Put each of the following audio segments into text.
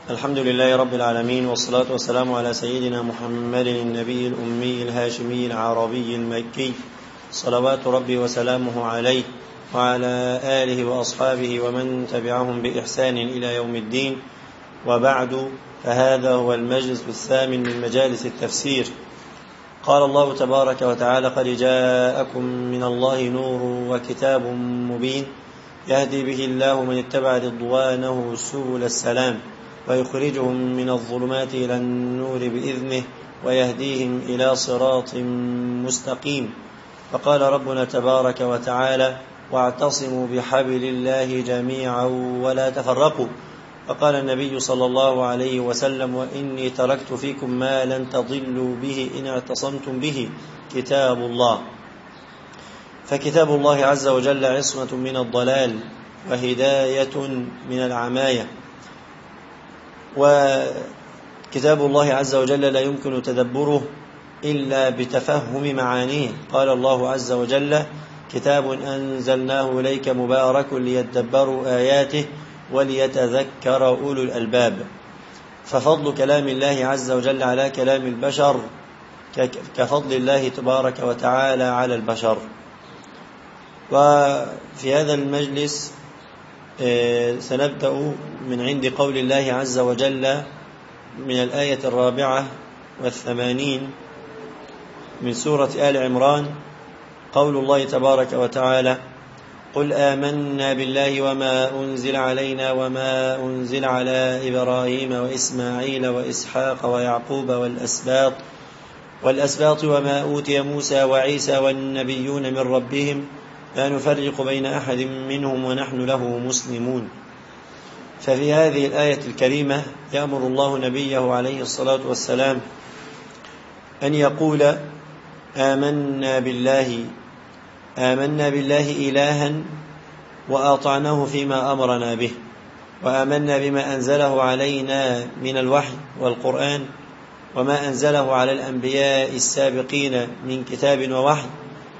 الحمد لله رب العالمين، والصلاة والسلام على سيدنا محمد النبي الأمي الهاشمي العربي المكي، صلوات ربي وسلامه عليه وعلى آله وأصحابه ومن تبعهم بإحسان إلى يوم الدين. وبعد، فهذا هو المجلس الثامن من مجالس التفسير. قال الله تبارك وتعالى: قد جاءكم من الله نور وكتاب مبين يهدي به الله من اتبع رضوانه سبل السلام ويخرجهم من الظلمات إلى النور بإذنه ويهديهم إلى صراط مستقيم. فقال ربنا تبارك وتعالى: واعتصموا بحبل الله جميعا ولا تفرقوا. فقال النبي صلى الله عليه وسلم: وإني تركت فيكم ما لن تضلوا به إن اعتصمتم به، كتاب الله. فكتاب الله عز وجل عصمة من الضلال وهداية من العماية، وكتاب الله عز وجل لا يمكن تدبره إلا بتفهم معانيه. قال الله عز وجل: كتاب أنزلناه إليك مبارك ليدبروا آياته وليتذكر أولو الألباب. ففضل كلام الله عز وجل على كلام البشر كفضل الله تبارك وتعالى على البشر. وفي هذا المجلس سنبدأ من عند قول الله عز وجل من الآية 84 من سورة آل عمران، قول الله تبارك وتعالى: قل آمنا بالله وما أنزل علينا وما أنزل على إبراهيم وإسماعيل وإسحاق ويعقوب والأسباط وما أوتي موسى وعيسى والنبيون من ربهم لا نفرق بين أحد منهم ونحن له مسلمون. ففي هذه الآية الكريمة يأمر الله نبيه عليه الصلاة والسلام أن يقول: آمنا بالله إلها وأطعناه فيما أمرنا به، وآمنا بما أنزله علينا من الوحي والقرآن وما أنزله على الأنبياء السابقين من كتاب ووحي،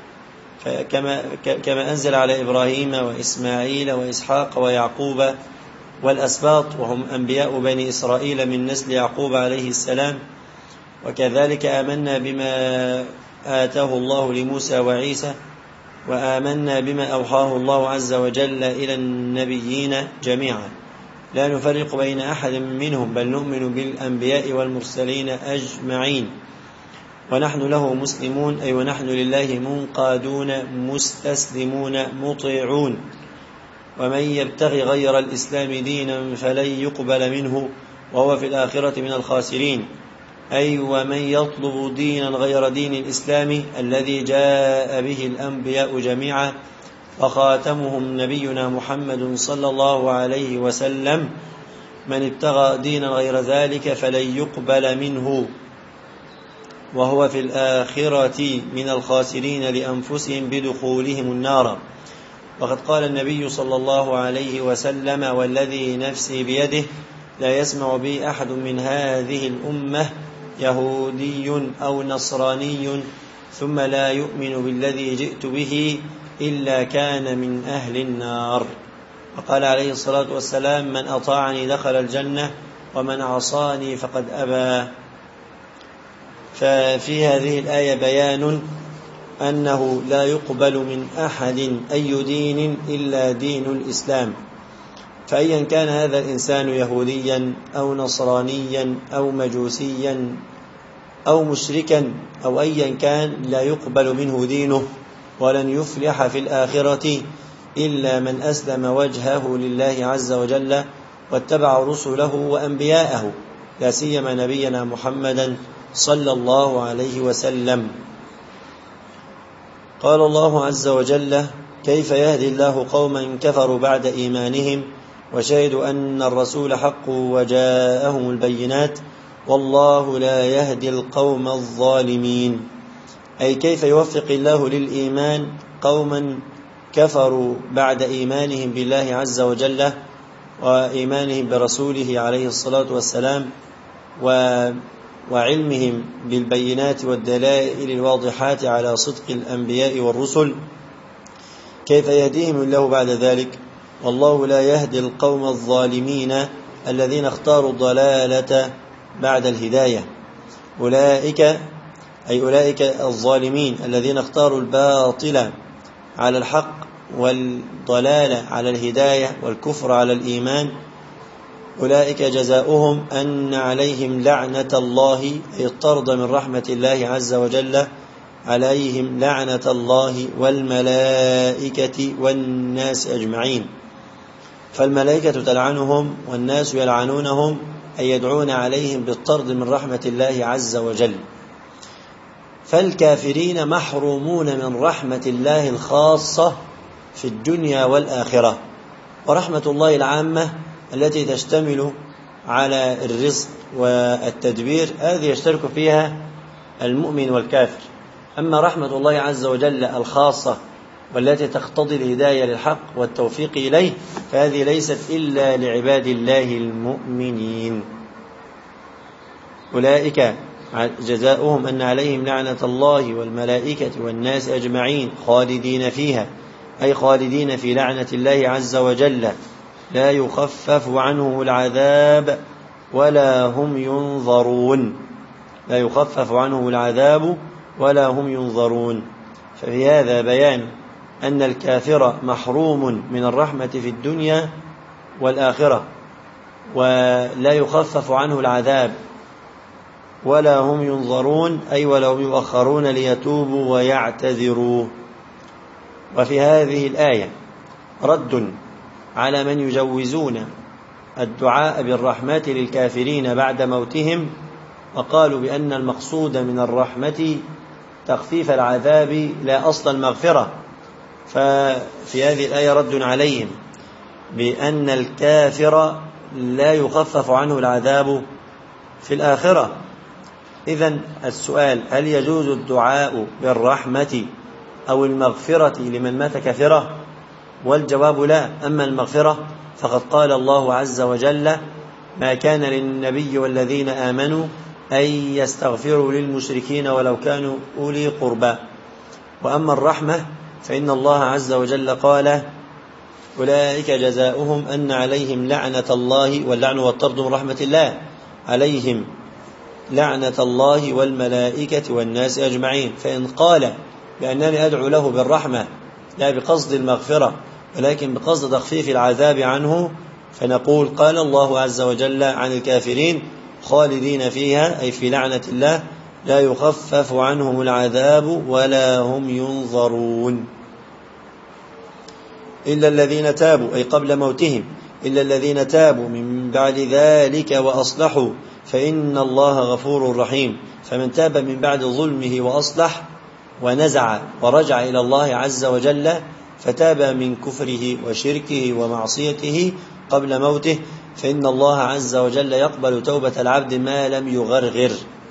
كما أنزل على إبراهيم وإسماعيل وإسحاق ويعقوب والأسباط، وهم أنبياء بني إسرائيل من نسل يعقوب عليه السلام. وكذلك آمنا بما آتاه الله لموسى وعيسى، وآمنا بما أوحاه الله عز وجل إلى النبيين جميعا لا نفرق بين أحد منهم، بل نؤمن بالأنبياء والمرسلين أجمعين ونحن له مسلمون، أي ونحن لله منقادون مستسلمون مطيعون. ومن يبتغي غير الإسلام دينا فلن يقبل منه وهو في الآخرة من الخاسرين، أي ومن يطلب دينا غير دين الإسلام الذي جاء به الأنبياء جميعا وخاتمهم نبينا محمد صلى الله عليه وسلم، من ابتغى دينا غير ذلك فلن يقبل منه وهو في الآخرة من الخاسرين لأنفسهم بدخولهم النار. وقد قال النبي صلى الله عليه وسلم: والذي نفسي بيده لا يسمع بي أحد من هذه الأمة يهودي أو نصراني ثم لا يؤمن بالذي جئت به إلا كان من أهل النار. وقال عليه الصلاة والسلام: من أطاعني دخل الجنة ومن عصاني فقد أبى. ففي هذه الآية بيان أنه لا يقبل من أحد أي دين إلا دين الإسلام، فأيا كان هذا الإنسان يهوديا أو نصرانيا أو مجوسيا أو مشركا أو أيا كان، لا يقبل منه دينه ولن يفلح في الآخرة إلا من أسلم وجهه لله عز وجل واتبع رسله وأنبياءه، لا سيما نبينا محمدا صلى الله عليه وسلم. قال الله عز وجل: كيف يهدي الله قوما كفروا بعد إيمانهم وشهدوا أن الرسول حق وجاءهم البينات والله لا يهدي القوم الظالمين. أي كيف يوفق الله للإيمان قوما كفروا بعد إيمانهم بالله عز وجل وإيمانهم برسوله عليه الصلاة والسلام وعلمهم بالبينات والدلائل الواضحات على صدق الأنبياء والرسل، كيف يهديهم الله بعد ذلك؟ والله لا يهدي القوم الظالمين، الذين اختاروا الضلالة بعد الهداية. أولئك الظالمين الذين اختاروا الباطل على الحق والضلال على الهداية والكفر على الإيمان، أولئك جزاؤهم أن عليهم لعنة الله، أي الطرد من رحمة الله عز وجل، عليهم لعنة الله والملائكة والناس أجمعين. فالملائكة تلعنهم والناس يلعنونهم، أي يدعون عليهم بالطرد من رحمة الله عز وجل. فالكافرين محرومون من رحمة الله الخاصة في الدنيا والآخرة. ورحمة الله العامة التي تشتمل على الرزق والتدبير هذه يشترك فيها المؤمن والكافر. أما رحمة الله عز وجل الخاصة والتي تقتضي الهداية للحق والتوفيق إليه فهذه ليست إلا لعباد الله المؤمنين. أولئك جزاؤهم أن عليهم لعنة الله والملائكة والناس أجمعين خالدين فيها، أي خالدين في لعنة الله عز وجل، لا يخفف عنهم العذاب ولا هم ينظرون. لا يخفف عنهم العذاب ولا هم ينظرون. ففي هذا بيان أن الكافر محروم من الرحمة في الدنيا والآخرة، ولا يخفف عنه العذاب ولا هم ينظرون، أي ولا هم يؤخرون ليتوبوا ويعتذروا. وفي هذه الآية رد على من يجوزون الدعاء بالرحمة للكافرين بعد موتهم، وقالوا بأن المقصود من الرحمة تخفيف العذاب لا أصل المغفرة. ففي هذه الآية رد عليهم بأن الكافر لا يخفف عنه العذاب في الآخرة. إذن السؤال: هل يجوز الدعاء بالرحمة أو المغفرة لمن مات كافرا؟ والجواب لا. أما المغفرة فقد قال الله عز وجل: ما كان للنبي والذين آمنوا أن يستغفروا للمشركين ولو كانوا أولي قربى. وأما الرحمة فإن الله عز وجل قال: أولئك جزاؤهم أن عليهم لعنة الله، واللعن والطرد من رحمة الله، عليهم لعنة الله والملائكة والناس أجمعين. فإن قال بأنني أدعو له بالرحمة لا بقصد المغفرة ولكن بقصد تخفيف العذاب عنه، فنقول: قال الله عز وجل عن الكافرين خالدين فيها، أي في لعنة الله، لا يخفف عنهم العذاب ولا هم ينظرون. إلا الذين تابوا، أي قبل موتهم، إلا الذين تابوا من بعد ذلك وأصلحوا فإن الله غفور رحيم. فمن تاب من بعد ظلمه وأصلح ونزع ورجع إلى الله عز وجل فتاب من كفره وشركه ومعصيته قبل موته فإن الله عز وجل يقبل توبة العبد ما لم يغرغر.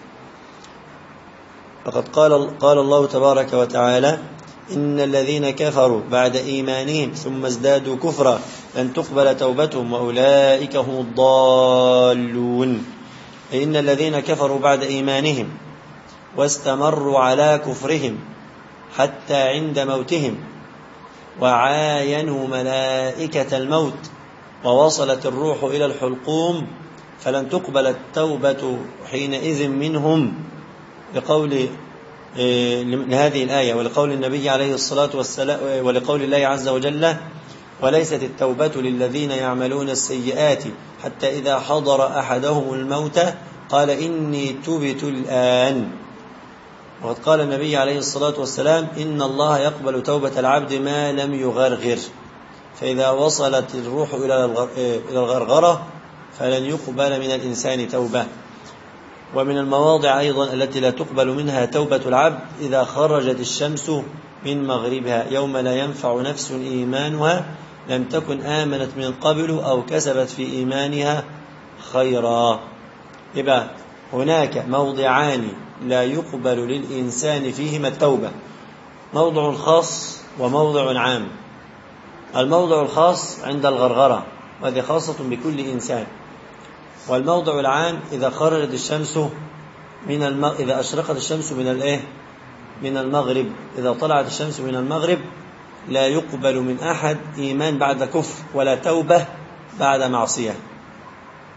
فقد قال الله تبارك وتعالى: إن الذين كفروا بعد إيمانهم ثم ازدادوا كفرا لن تقبل توبتهم وأولئك هم الضالون. إن الذين كفروا بعد إيمانهم واستمروا على كفرهم حتى عند موتهم وعاينوا ملائكة الموت ووصلت الروح إلى الحلقوم فلن تقبل التوبة حينئذ منهم، لهذه الآية ولقول النبي عليه الصلاة والسلام ولقول الله عز وجل: وليست التوبة للذين يعملون السيئات حتى إذا حضر أحدهم الموت قال إني تبت الآن. وقد قال النبي عليه الصلاة والسلام: إن الله يقبل توبة العبد ما لم يغرغر، فإذا وصلت الروح إلى الغرغرة فلن يقبل من الإنسان توبة. ومن المواضع أيضا التي لا تقبل منها توبة العبد إذا خرجت الشمس من مغربها يوم لا ينفع نفس إيمانها لم تكن آمنت من قبل أو كسبت في إيمانها خيرا. يبقى هناك موضعان لا يقبل للإنسان فيهما التوبة: موضع خاص وموضع عام. الموضع الخاص عند الغرغرة وهذه خاصة بكل إنسان، والموضع العام إذا خرجت الشمس إذا أشرقت الشمس من المغرب، إذا طلعت الشمس من المغرب لا يقبل من أحد إيمان بعد كفر ولا توبة بعد معصية.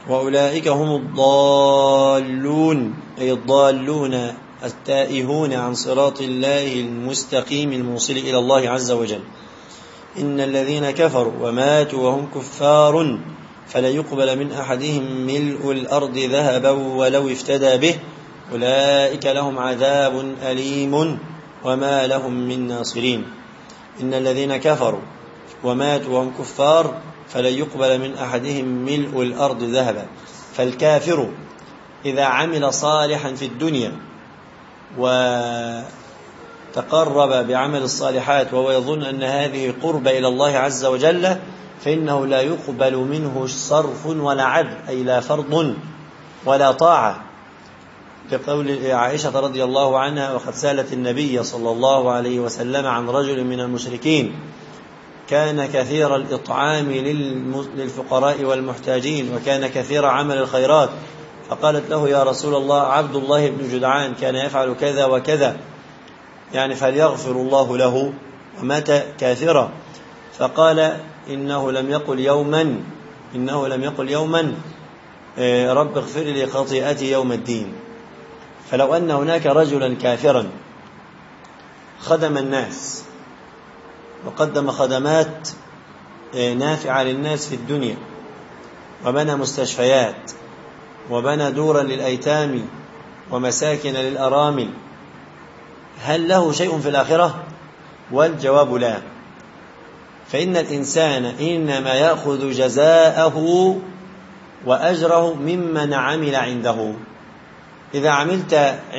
وأولئك هم الضالون، أي الضالون التائهون عن صراط الله المستقيم الموصل إلى الله عز وجل. إن الذين كفروا وماتوا وهم كفار فلا يقبل من أحدهم ملء الأرض ذهبا ولو افتدى به أولئك لهم عذاب أليم وما لهم من ناصرين. إن الذين كفروا وماتوا وهم كفار فلن يقبل من أحدهم ملء الأرض ذهبا. فالكافر إذا عمل صالحا في الدنيا وتقرب بعمل الصالحات وهو يظن أن هذه قرب إلى الله عز وجل فإنه لا يقبل منه صرف ولا عدل، أي لا فرض ولا طاعة، لقول عائشة رضي الله عنها: وقد سألت النبي صلى الله عليه وسلم عن رجل من المشركين كان كثير الإطعام للفقراء والمحتاجين وكان كثير عمل الخيرات، فقالت له: يا رسول الله، عبد الله بن جدعان كان يفعل كذا وكذا، يعني فليغفر الله له، ومات كافرا. فقال: إنه لم يقل يوما رب اغفر لي خطيئتي يوم الدين. فلو أن هناك رجلا كافرا خدم الناس وقدم خدمات نافعة للناس في الدنيا وبنى مستشفيات وبنى دورا للأيتام ومساكن للأرامل، هل له شيء في الآخرة؟ والجواب لا. فإن الإنسان إنما يأخذ جزاءه وأجره ممن عمل عنده. إذا عملت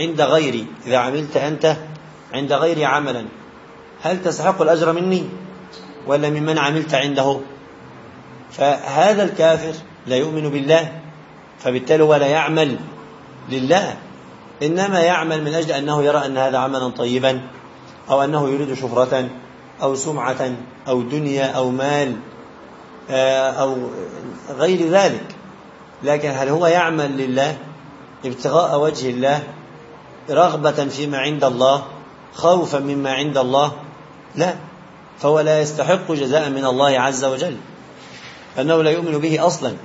أنت عند غيري عملا، هل تستحق الأجر مني ولا ممن عملت عنده؟ فهذا الكافر لا يؤمن بالله، فبالتالي ولا يعمل لله، إنما يعمل من أجل أنه يرى أن هذا عملا طيبا، أو أنه يريد شهرة أو سمعة أو دنيا أو مال أو غير ذلك. لكن هل هو يعمل لله ابتغاء وجه الله، رغبة فيما عند الله، خوفا مما عند الله؟ لا، فهو لا يستحق جزاء من الله عز وجل، فإنه لا يؤمن به أصلا.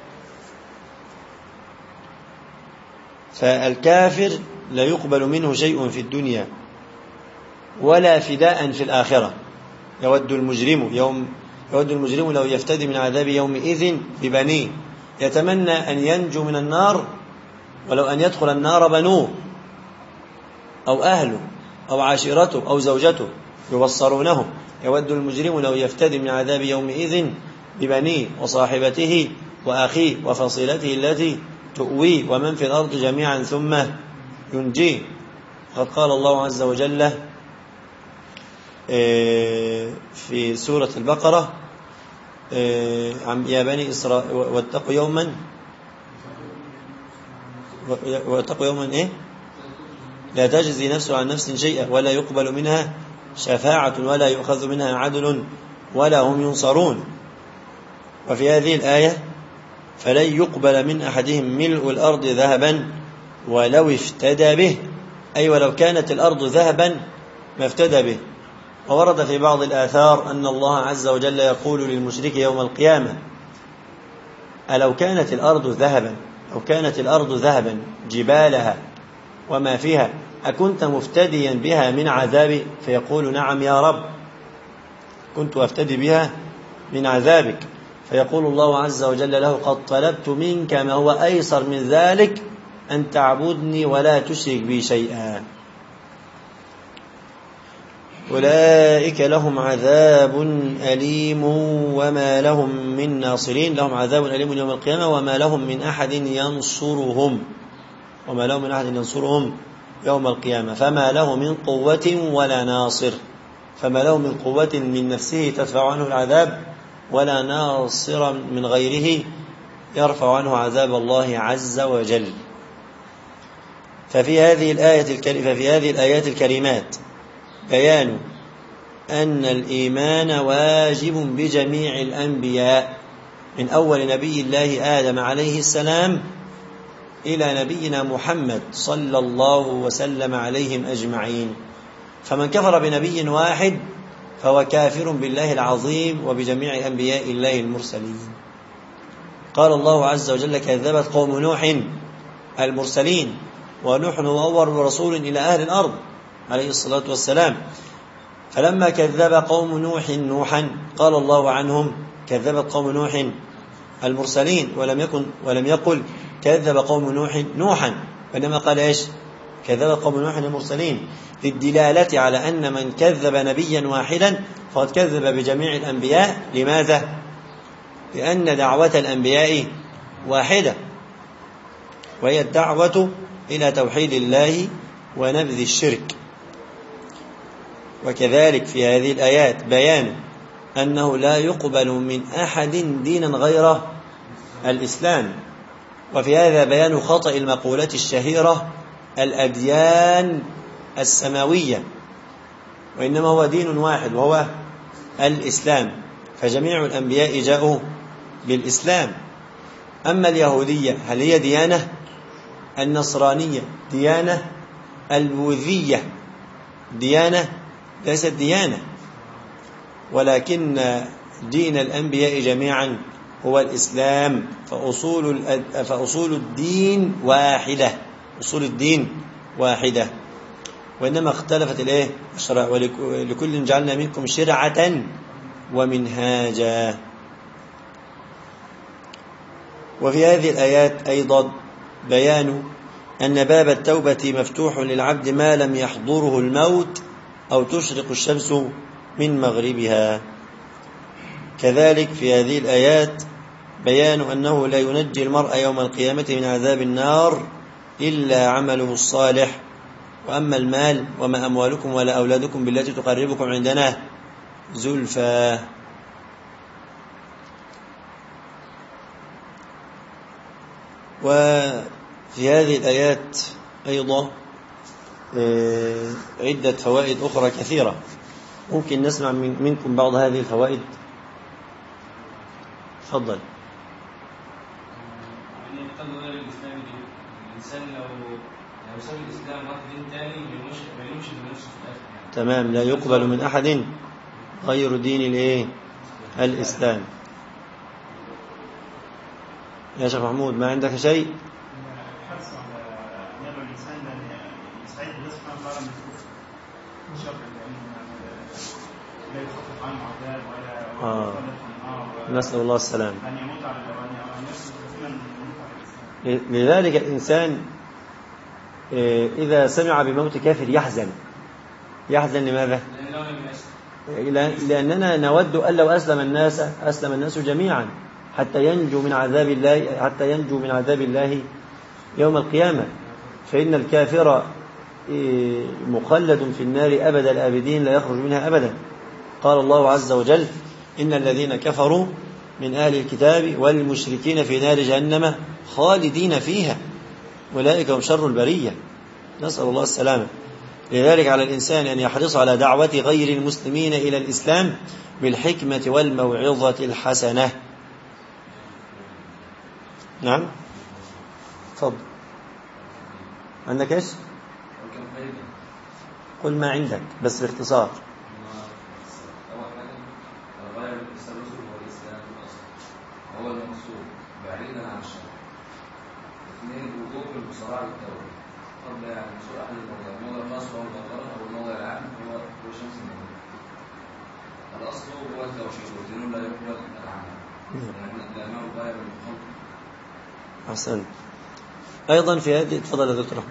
فالكافر لا يقبل منه شيء في الدنيا ولا فداء في الآخرة. يود المجرم لو يفتدي من عذاب يومئذ ببنيه، يتمنى أن ينجو من النار ولو أن يدخل النار بنوه أو أهله أو عشيرته أو زوجته يبصرونه. يود المجرم لو يفتدي من عذاب يومئذ ببنيه وصاحبته وأخيه وفصيلته التي تؤويه ومن في الأرض جميعا ثم ينجيه. قد قال الله عز وجل في سورة البقرة: يا بني إسرائيل واتقوا يوما لا تجزي نفس عن نفس شيئا ولا يقبل منها شفاعة ولا يؤخذ منها عدل ولا هم ينصرون. وفي هذه الآية: فلن يقبل من أحدهم ملء الأرض ذهبا ولو افتدى به، أي ولو كانت الأرض ذهبا ما افتدى به. وورد في بعض الآثار أن الله عز وجل يقول للمشرك يوم القيامة: ألو كانت الأرض ذهبا جبالها وما فيها أكنت مفتديا بها من عذابي؟ فيقول: نعم يا رب، كنت أفتدي بها من عذابك. فيقول الله عز وجل له: قد طلبت منك ما هو أيسر من ذلك، أن تعبدني ولا تشرك بي شيئا. أولئك لهم عذاب أليم وما لهم من ناصرين. لهم عذاب أليم يوم القيامة وما لهم من أحد ينصرهم يوم القيامة. فما له من قوة ولا ناصر، فما له من قوة من نفسه تدفع عنه العذاب، ولا ناصر من غيره يرفع عنه عذاب الله عز وجل. ففي هذه الآيات الكريمات بيان أن الإيمان واجب بجميع الأنبياء من أول نبي الله آدم عليه السلام إلى نبينا محمد صلى الله وسلم عليهم أجمعين. فمن كفر بنبي واحد فهو كافر بالله العظيم وبجميع أنبياء الله المرسلين. قال الله عز وجل كذبت قوم نوح المرسلين، ونوح هو أول رسول إلى أهل الأرض عليه الصلاة والسلام. فلما كذب قوم نوح نوحا قال الله عنهم كذبت قوم نوح المرسلين، ولم يقل كذب قوم نوح نوحا، وإنما قال إيش؟ كذب قوم نوح المرسلين، للدلالة على أن من كذب نبيا واحدا فقد كذب بجميع الأنبياء. لماذا؟ لأن دعوة الأنبياء واحدة، وهي الدعوة إلى توحيد الله ونبذ الشرك. وكذلك في هذه الآيات بيان أنه لا يقبل من أحد دينا غير الإسلام. وفي هذا بيان خطأ المقولة الشهيرة الأديان السماوية، وإنما هو دين واحد وهو الإسلام، فجميع الأنبياء جاءوا بالإسلام. أما اليهودية هل هي ديانة؟ النصرانية ديانة؟ البوذية ديانة؟ ليست ديانة، ولكن دين الأنبياء جميعا هو الإسلام. فأصول الدين واحدة، أصول الدين واحدة، وإنما اختلفت الشرع، ولكل جعلنا منكم شرعة ومنهاجا. وفي هذه الآيات أيضا بيان أن باب التوبة مفتوح للعبد ما لم يحضره الموت أو تشرق الشمس من مغربها. كذلك في هذه الآيات بيان أنه لا ينجي المرء يوم القيامة من عذاب النار إلا عمله الصالح. وأما المال وما أموالكم ولا أولادكم بالتي تقربكم عندنا زلفى. وفي هذه الآيات أيضا عدة فوائد أخرى كثيرة، ممكن نسمع منكم بعض هذه الفوائد. تفضل. تمام، لا يقبل من أحد غير دين الإسلام. يا شيخ محمود ما عندك شيء؟ نسأل الله السلام. لذلك الإنسان إذا سمع بموت كافر يحزن لماذا؟ لأننا نود أن لو أسلم الناس جميعا حتى ينجو من عذاب الله يوم القيامة. فإن الكافر مخلد في النار أبد الآبدين لا يخرج منها أبدا. قال الله عز وجل إن الذين كفروا من أهل الكتاب والمشركين في نار جهنم خالدين فيها أولئك هم شر البرية، نسأل الله السلامة. لذلك على الإنسان أن يحرص على دعوة غير المسلمين إلى الإسلام بالحكمة والموعظة الحسنة. نعم، تفضل. عندك ايش؟ قل ما عندك بس باختصار. هو المقصود بعيدا عن الشرع. اثنين وجوب المصارعة للتوبة قبل وصول أحد الموضع الخاص وهو البطلة أو الموضع العام هو شمس المغرب. الأصل هو التوحيد والدين لا يقبل العمل لأنه غاية بالخلق. أحسن. أيضا في هذه تفضل يا دكتور.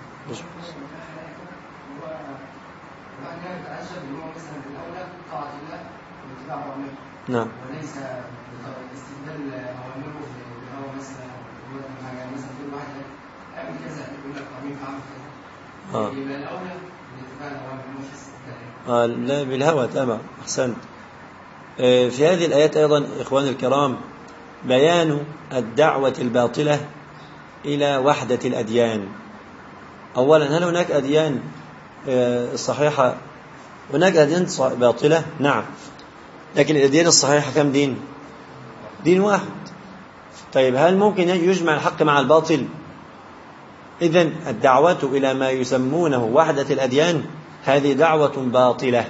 نعم. وليس استبدال أوامره بهو مثلا كل واحد اعمل كذا يقول لك طبيب عمل كذا. يبقى الأولى الاتباع الأوامر مش استبدال. لا بالهوى. تمام، أحسنت. في هذه الآيات أيضا إخواني الكرام بيان الدعوة الباطلة إلى وحدة الأديان. أولا، هل هناك أديان صحيحة؟ هناك أديان باطلة، نعم، لكن الأديان الصحيحة كم دين؟ دين واحد. طيب هل ممكن يجمع الحق مع الباطل؟ إذن الدعوة إلى ما يسمونه وحدة الأديان هذه دعوة باطلة.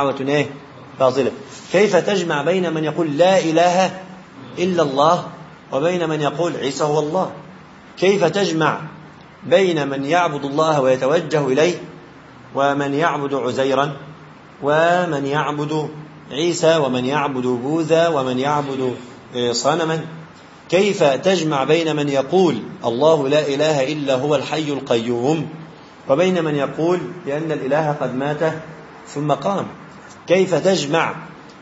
باطلة. كيف تجمع بين من يقول لا إله إلا الله وبين من يقول عيسى هو الله. كيف تجمع بين من يعبد الله ويتوجه إليه ومن يعبد عزيرا ومن يعبد عيسى ومن يعبد بوذا ومن يعبد صنما؟ كيف تجمع بين من يقول الله لا إله إلا هو الحي القيوم وبين من يقول بأن الإله قد مات ثم قام؟ كيف تجمع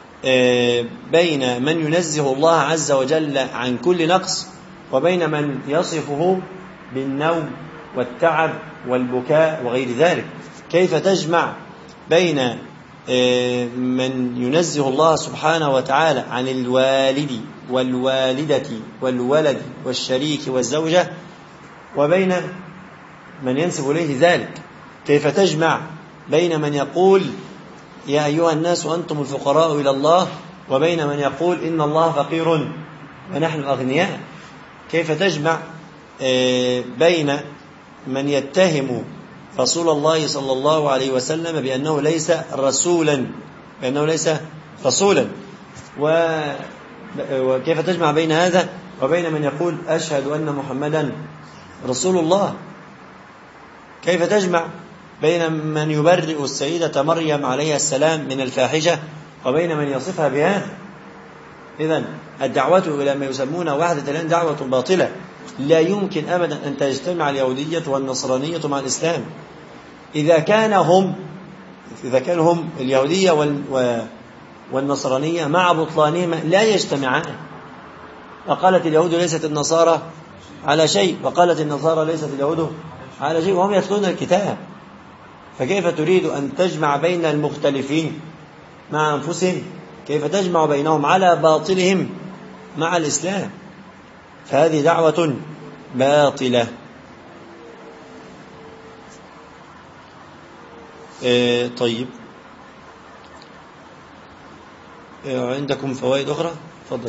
بين من ينزه الله عز وجل عن كل نقص وبين من يصفه بالنوم والتعب والبكاء وغير ذلك؟ كيف تجمع بين من ينزه الله سبحانه وتعالى عن الوالد والوالدة والولد والشريك والزوجة وبين من ينسب إليه ذلك؟ كيف تجمع بين من يقول يا أيها الناس أنتم الفقراء إلى الله وبين من يقول إن الله فقير ونحن أغنياء؟ كيف تجمع بين من يتهم رسول الله صلى الله عليه وسلم بأنه ليس رسولا وكيف تجمع بين هذا وبين من يقول أشهد أن محمدا رسول الله؟ كيف تجمع بين من يبرئ السيدة مريم عليها السلام من الفاحشة وبين من يصفها بهذا؟ إذن الدعوة إلى ما يسمون وحدة الأديان دعوة باطلة، لا يمكن أبدا أن تجتمع اليهودية والنصرانية مع الإسلام. إذا كان هم اليهودية والنصرانية مع بطلانهما لا يجتمعان. وقالت اليهود ليست النصارى على شيء وقالت النصارى ليست اليهود على شيء وهم يتلون الكتاب. فكيف تريد أن تجمع بين المختلفين مع أنفسهم؟ كيف تجمع بينهم على باطلهم مع الإسلام؟ فهذه دعوة باطلة. طيب، عندكم فوائد أخرى؟ تفضل.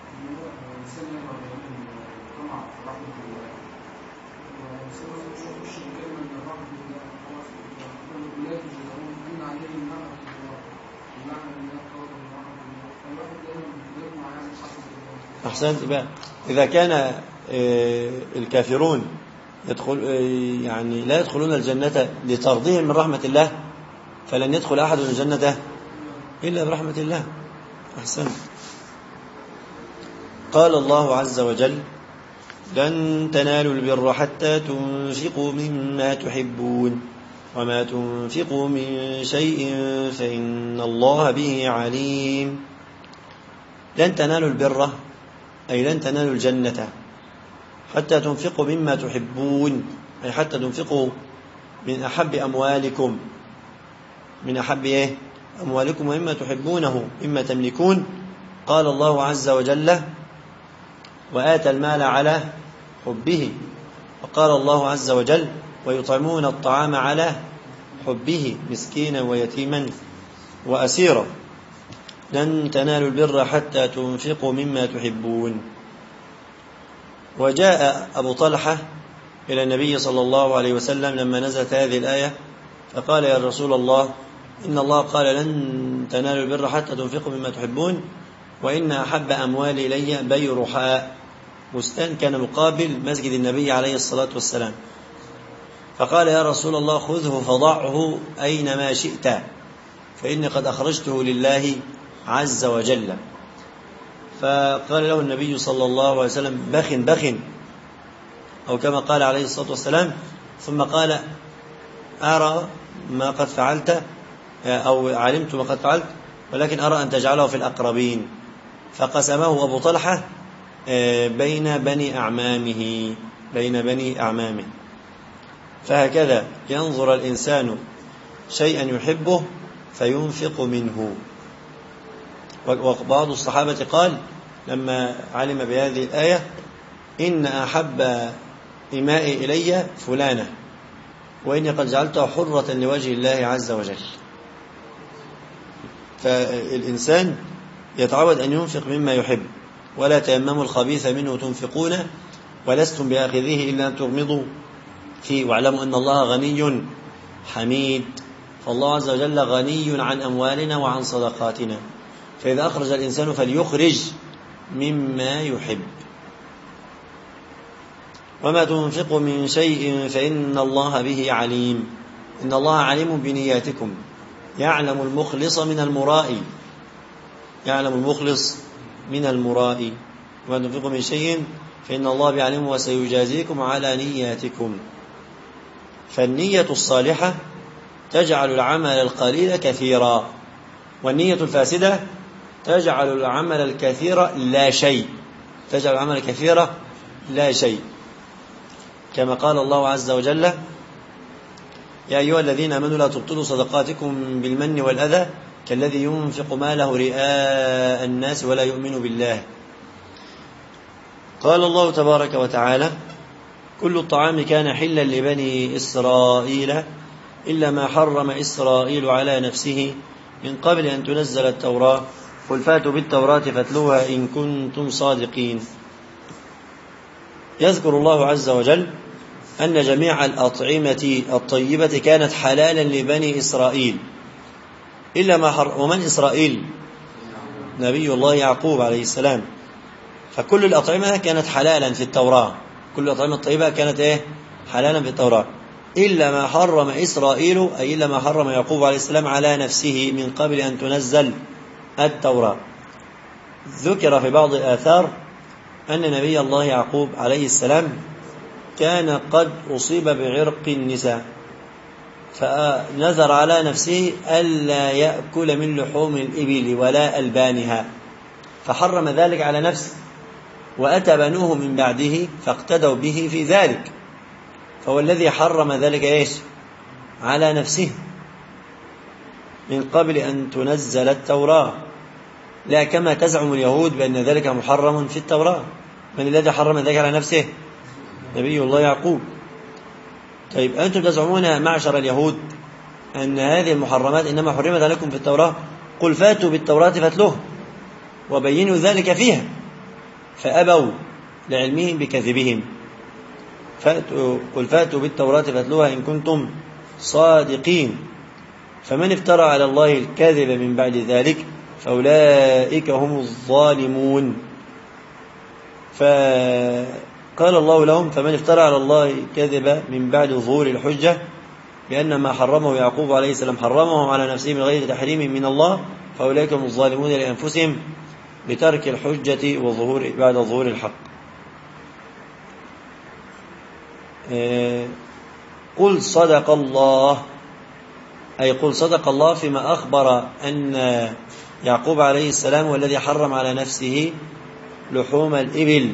أحسنت بقى. إذا كان الكافرون يعني لا يدخلون الجنة لترضيهم من رحمة الله فلن يدخل أحد الجنة إلا برحمة الله. أحسنت. قال الله عز وجل لن تنالوا البر حتى تنفقوا مما تحبون وما تنفقوا من شيء فإن الله به عليم. لن تنالوا البر أي لن تنالوا الجنة حتى تنفقوا مما تحبون، أي حتى تنفقوا من أحب أموالكم، أموالكم ومما تحبونه مما تملكون. قال الله عز وجل وآتى المال على حبه، وقال الله عز وجل ويطعمون الطعام على حبه مسكينا ويتيما وأسيرا. لن تنالوا البر حتى تنفقوا مما تحبون. وجاء أبو طلحة إلى النبي صلى الله عليه وسلم لما نزلت هذه الآية فقال يا رسول الله إن الله قال لن تنالوا البر حتى تنفقوا مما تحبون وإن أحب أموالي إلي بيرحاء، بستان كان مقابل مسجد النبي عليه الصلاة والسلام. فقال يا رسول الله خذه فضعه أينما شئت فإني قد أخرجته لله عز وجل. فقال له النبي صلى الله عليه وسلم بخ أو كما قال عليه الصلاة والسلام، ثم قال أرى ما قد فعلت أو علمت ما قد فعلت ولكن أرى أن تجعله في الأقربين. فقسمه أبو طلحة بين بني أعمامه. فهكذا ينظر الإنسان شيئا يحبه فينفق منه. وبعض الصحابة قال لما علم بهذه الآية إن أحب إمائي إلي فلانة وإني قد جعلتها حرة لوجه الله عز وجل. فالإنسان يتعود أن ينفق مما يحب. ولا تيمموا الخبيث منه تنفقون ولستم بآخذيه إلا أن تغمضوا فيه واعلموا أن الله غني حميد. فالله عز وجل غني عن أموالنا وعن صدقاتنا. فإذا أخرج الإنسان فليخرج مما يحب. وما تنفقوا من شيء فإن الله به عليم. إن الله عليم بنياتكم، يعلم المخلص من المرائي، يعلم المخلص من المرائي. وما تنفقوا من شيء فإن الله به عليم وسيجازيكم على نياتكم. فالنية الصالحة تجعل العمل القليل كثيرا، والنية الفاسدة تجعل العمل الكثير لا شيء، تجعل العمل الكثير لا شيء، كما قال الله عز وجل: يا أيها الذين آمنوا لا تبطلوا صدقاتكم بالمن والأذى كالذي ينفق ماله رئاء الناس ولا يؤمن بالله. قال الله تبارك وتعالى: كل الطعام كان حلا لبني إسرائيل إلا ما حرم إسرائيل على نفسه من قبل أن تنزل التوراة، قل فاتوا بالتوراة فاتلوها إن كنتم صادقين. يذكر الله عز وجل أن جميع الأطعمة الطيبة كانت حلالا لبني إسرائيل إلا ما حرم. ومن إسرائيل؟ نبي الله يعقوب عليه السلام. فكل الأطعمة كانت حلالا في التوراة، كل الأطعمة الطيبة كانت حلالا في التوراة إلا ما حرم إسرائيل، أي إلا ما حرم يعقوب عليه السلام على نفسه من قبل أن تنزل التوراة. ذكر في بعض الآثار أن نبي الله يعقوب عليه السلام كان قد أصيب بعرق النساء، فنذر على نفسه ألا يأكل من لحوم الإبل ولا ألبانها، فحرم ذلك على نفسه، وأتى بنوه من بعده فاقتدوا به في ذلك، فهو الذي حرم ذلك على نفسه من قبل أن تنزل التوراة، لا كما تزعم اليهود بأن ذلك محرم في التوراة. من الذي حرم ذلك على نفسه؟ نبي الله يعقوب. طيب أنتم تزعمون معشر اليهود أن هذه المحرمات إنما حرمت عليكم في التوراة، قل فاتوا بالتوراة فاتلوها وبينوا ذلك فيها، فأبوا لعلمهم بكذبهم. قل فاتوا بالتوراة فاتلوها إن كنتم صادقين. فمن افترى على الله الكذب من بعد ذلك فأولئك هم الظالمون. فقال الله لهم: فمن افترى على الله الكذب من بعد ظهور الحجة بأن ما حرمه يعقوب عليه السلام حرمه على نفسه من غير تحريم من الله فأولئك هم الظالمون لأنفسهم بترك الحجة بعد ظهور الحق. قل صدق الله، أي قل صدق الله فيما أخبر أن يعقوب عليه السلام هو الذي حرم على نفسه لحوم الإبل.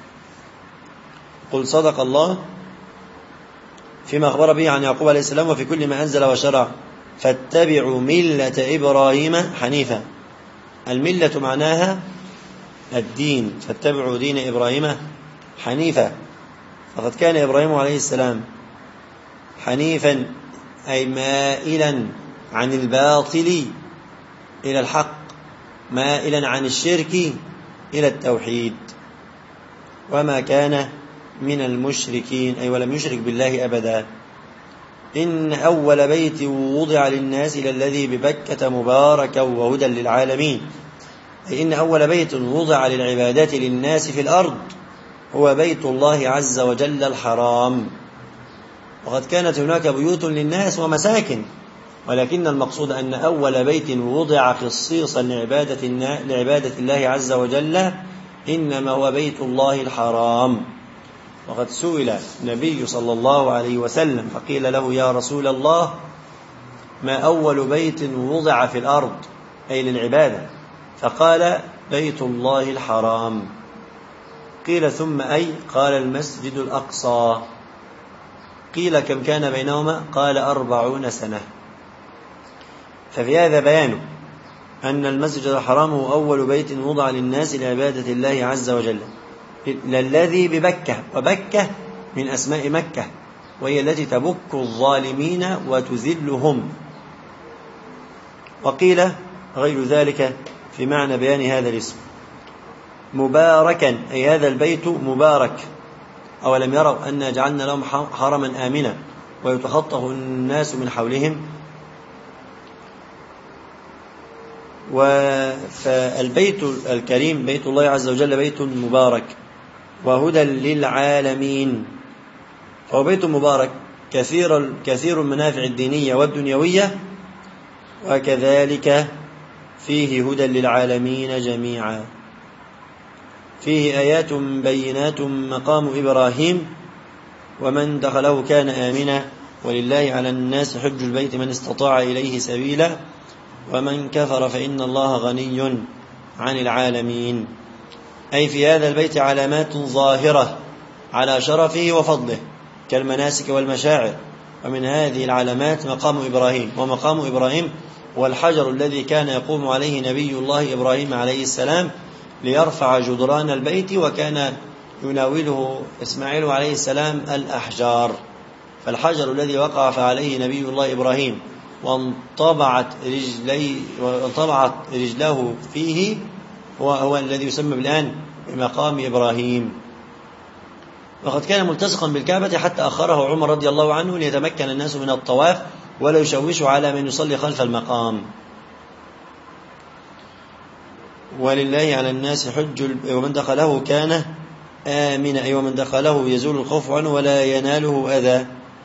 قل صدق الله فيما أخبر به عن يعقوب عليه السلام وفي كل ما أنزل وشرع، فاتبعوا ملة إبراهيم حنيفا. الملة معناها الدين، فاتبعوا دين إبراهيم حنيفا. فقد كان إبراهيم عليه السلام حنيفا، أي مائلا عن الباطل إلى الحق، مائلا عن الشرك إلى التوحيد، وما كان من المشركين، أي ولم يشرك بالله أبدا. إن أول بيت وضع للناس للذي ببكة مباركا وهدى للعالمين، أي إن أول بيت وضع للعبادات للناس في الأرض هو بيت الله عز وجل الحرام. وقد كانت هناك بيوت للناس ومساكن، ولكن المقصود أن أول بيت وضع خصيصا لعبادة الله عز وجل إنما هو بيت الله الحرام. وقد سئل النبي صلى الله عليه وسلم فقيل له: يا رسول الله، ما أول بيت وضع في الأرض أي للعبادة؟ فقال: بيت الله الحرام. قيل: ثم أي؟ قال: المسجد الأقصى. قيل: كم كان بينهما؟ قال: 40 سنة. ففي هذا بيان أن المسجد الحرام هو أول بيت وضع للناس لعبادة الله عز وجل، الذي ببكة، وبكة من أسماء مكة، وهي التي تبك الظالمين وتذلهم. وقيل غير ذلك في معنى بيان هذا الاسم. مباركا، أي هذا البيت مبارك. أولم يروا أن جعلنا لهم حرما آمنا ويتخطف الناس من حولهم. فالبيت الكريم بيت الله عز وجل بيت مبارك، وهدى للعالمين. فهو بيت مبارك كثير المنافع الدينية والدنيوية، وكذلك فيه هدى للعالمين جميعا. فيه آيات بينات مقام إبراهيم ومن دخله كان آمنا ولله على الناس حج البيت من استطاع إليه سبيلا ومن كفر فإن الله غني عن العالمين. أي في هذا البيت علامات ظاهرة على شرفه وفضله كالمناسك والمشاعر، ومن هذه العلامات مقام إبراهيم. ومقام إبراهيم هو الحجر الذي كان يقوم عليه نبي الله إبراهيم عليه السلام ليرفع جدران البيت، وكان يناوله إسماعيل عليه السلام الأحجار. فالحجر الذي وقع عليه نبي الله إبراهيم وانطبعت رجله فيه هو الذي يسمى الآن بمقام إبراهيم. وقد كان ملتصقا بالكعبة حتى أخره عمر رضي الله عنه ليتمكن الناس من الطواف ولا يشوشوا على من يصلي خلف المقام. ولله على الناس حج ومن دخله كان آمنا، أي ومن دخله يزول الخوف عنه ولا يناله أذى.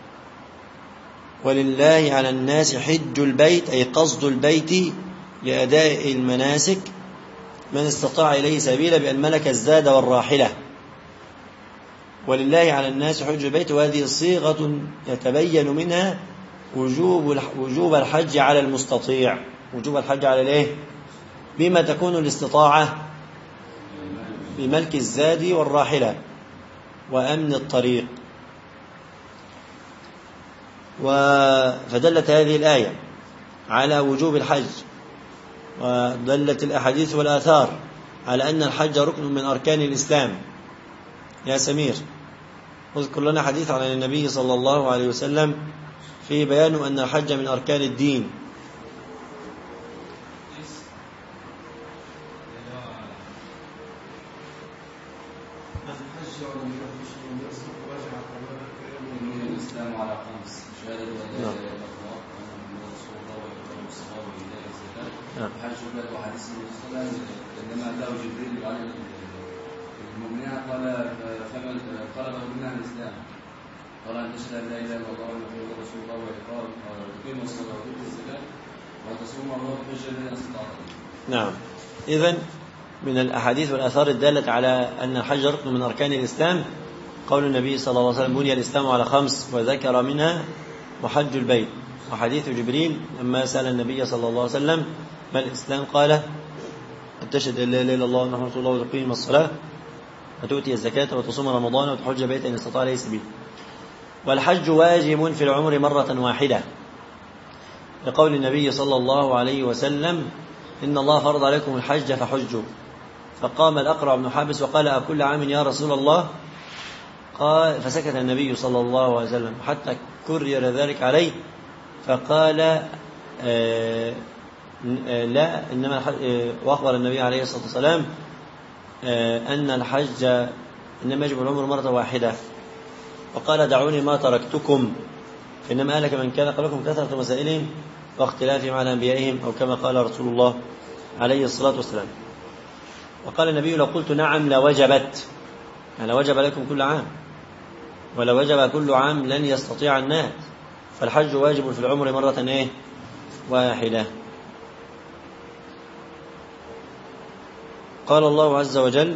ولله على الناس حج البيت، أي قصد البيت لأداء المناسك من استطاع إليه سبيلا بأن ملك الزاد والراحلة. ولله على الناس حج البيت، وهذه صيغة يتبين منها وجوب الحج على المستطيع. وجوب الحج على الايه؟ بما تكون الاستطاعة بملك الزاد والراحلة وأمن الطريق. فدلت هذه الآية على وجوب الحج، ودلت الأحاديث والآثار على أن الحج ركن من أركان الإسلام. يا سمير اذكر لنا حديث عن النبي صلى الله عليه وسلم في بيان أن الحج من أركان الدين. الإسلام على 5: شهادة أن لا إله إلا الله وأن رسول الله وإقام الصلاة وإيتاء الزكاة وحج البيت. وحديث النبي صلى الله عليه وسلم عندما أتاه جبريل على المؤمنين قال له منها الإسلام، قال أن تشهد أن لا إله إلا الله وأن محمدا رسول الله وتقيم الصلاة وتؤتي الزكاة وتصوم رمضان وتحج البيت إن استطعت. نعم. إذن من الأحاديث والآثار الدالة على أن الحج ركن من أركان الإسلام قول النبي صلى الله عليه وسلم: بني الإسلام على 5، وذكر منها وحج البيت. وحديث جبريل لما سأل النبي صلى الله عليه وسلم ما الإسلام قال: أن تشهد أن لا إله إلا الله وأن محمدا رسول الله وتقيم الصلاة وتؤتي الزكاة وتصوم رمضان وتحج بيتا إن استطاع إليه سبيلا. والحج واجب في العمر مرة واحدة لقول النبي صلى الله عليه وسلم: إن الله فرض عليكم الحج فحجوا. فقام الأقرع بن حابس وقال: أكل عام يا رسول الله؟ قال فسكت النبي صلى الله عليه وسلم حتى كرر ذلك عليه، فقال: لا، إنما وأخبر النبي عليه الصلاة والسلام أن الحج إنما يجب العمر مرة واحدة. وقال: دعوني ما تركتكم، فإنما أهلك من كان قبلكم كثرة مسائلهم واختلافهم على أنبيائهم، أو كما قال رسول الله عليه الصلاة والسلام. وقال النبي: لو قلت نعم لوجبت، يعني وجب لكم كل عام، ولو وجب كل عام لن يستطيع الناس، فالحج واجب في العمر مرة واحدة. قال الله عز وجل: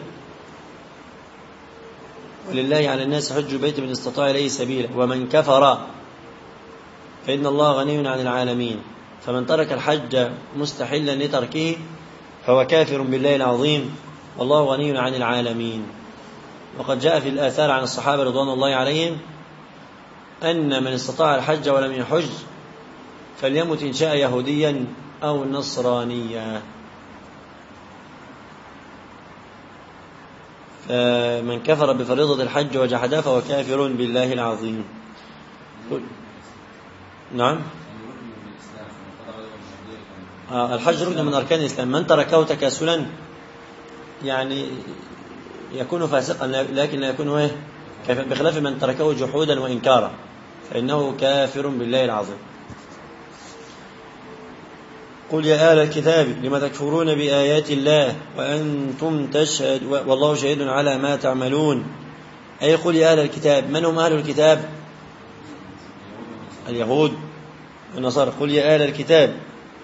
ولله على الناس حج البيت من استطاع إليه سبيلا ومن كفر فإن الله غني عن العالمين. فمن ترك الحج مستحلا لتركه فهو كافر بالله العظيم، والله غني عن العالمين. وقد جاء في الآثار عن الصحابة رضوان الله عليهم أن من استطاع الحج ولم يحج فليمت إن شاء يهوديا أو نصرانيا. فمن كفر بفريضة الحج وجحدها فهو كافر بالله العظيم. نعم. الحج ركن من أركان الإسلام، من تركه تكاسلا يعني يكون فاسقا، لكن لا يكون بخلاف من تركه جحودا وإنكارا فإنه كافر بالله العظيم. قل يا أهل الكتاب لم تكفرون بآيات الله وأنتم تشهد والله شهيد على ما تعملون. أي قل يا أهل الكتاب. من هم أهل الكتاب؟ اليهود والنصارى. قل يا أهل الكتاب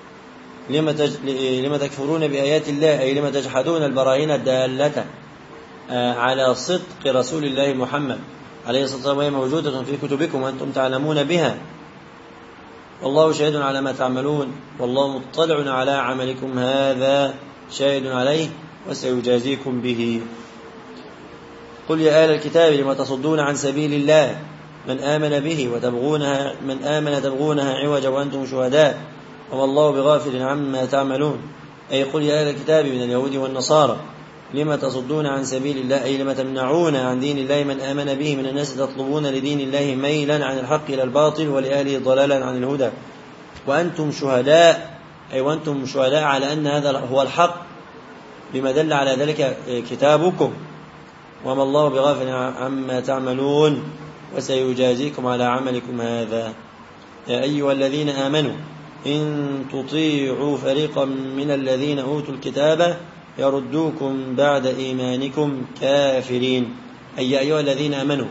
لم تكفرون بآيات الله، أي لم تجحدون البراهين الدالة على صدق رسول الله محمد عليه الصلاة والسلام، وهي موجودة في كتبكم وأنتم تعلمون بها. والله شاهد على ما تعملون والله مطلع على عملكم هذا شاهد عليه وسيجازيكم به. قل يا أهل الكتاب لم تصدون عن سبيل الله من آمن به تبغونها عوجا وأنتم شهداء وما الله بغافل عما تعملون. أي قل يا أهل الكتاب من اليهود والنصارى لما تصدون عن سبيل الله، أي لما تمنعون عن دين الله من آمن به من الناس، تطلبون لدين الله ميلا عن الحق إلى الباطل ولأهله ضلالا عن الهدى وأنتم شهداء، أي وأنتم شهداء على أن هذا هو الحق بما دل على ذلك كتابكم. وما الله بغافل عما تعملون وسيجازيكم على عملكم هذا. يا أيها الذين آمنوا إن تطيعوا فريقا من الذين أوتوا الكتاب يردوكم بعد إيمانكم كافرين. أي يا أيها الذين آمنوا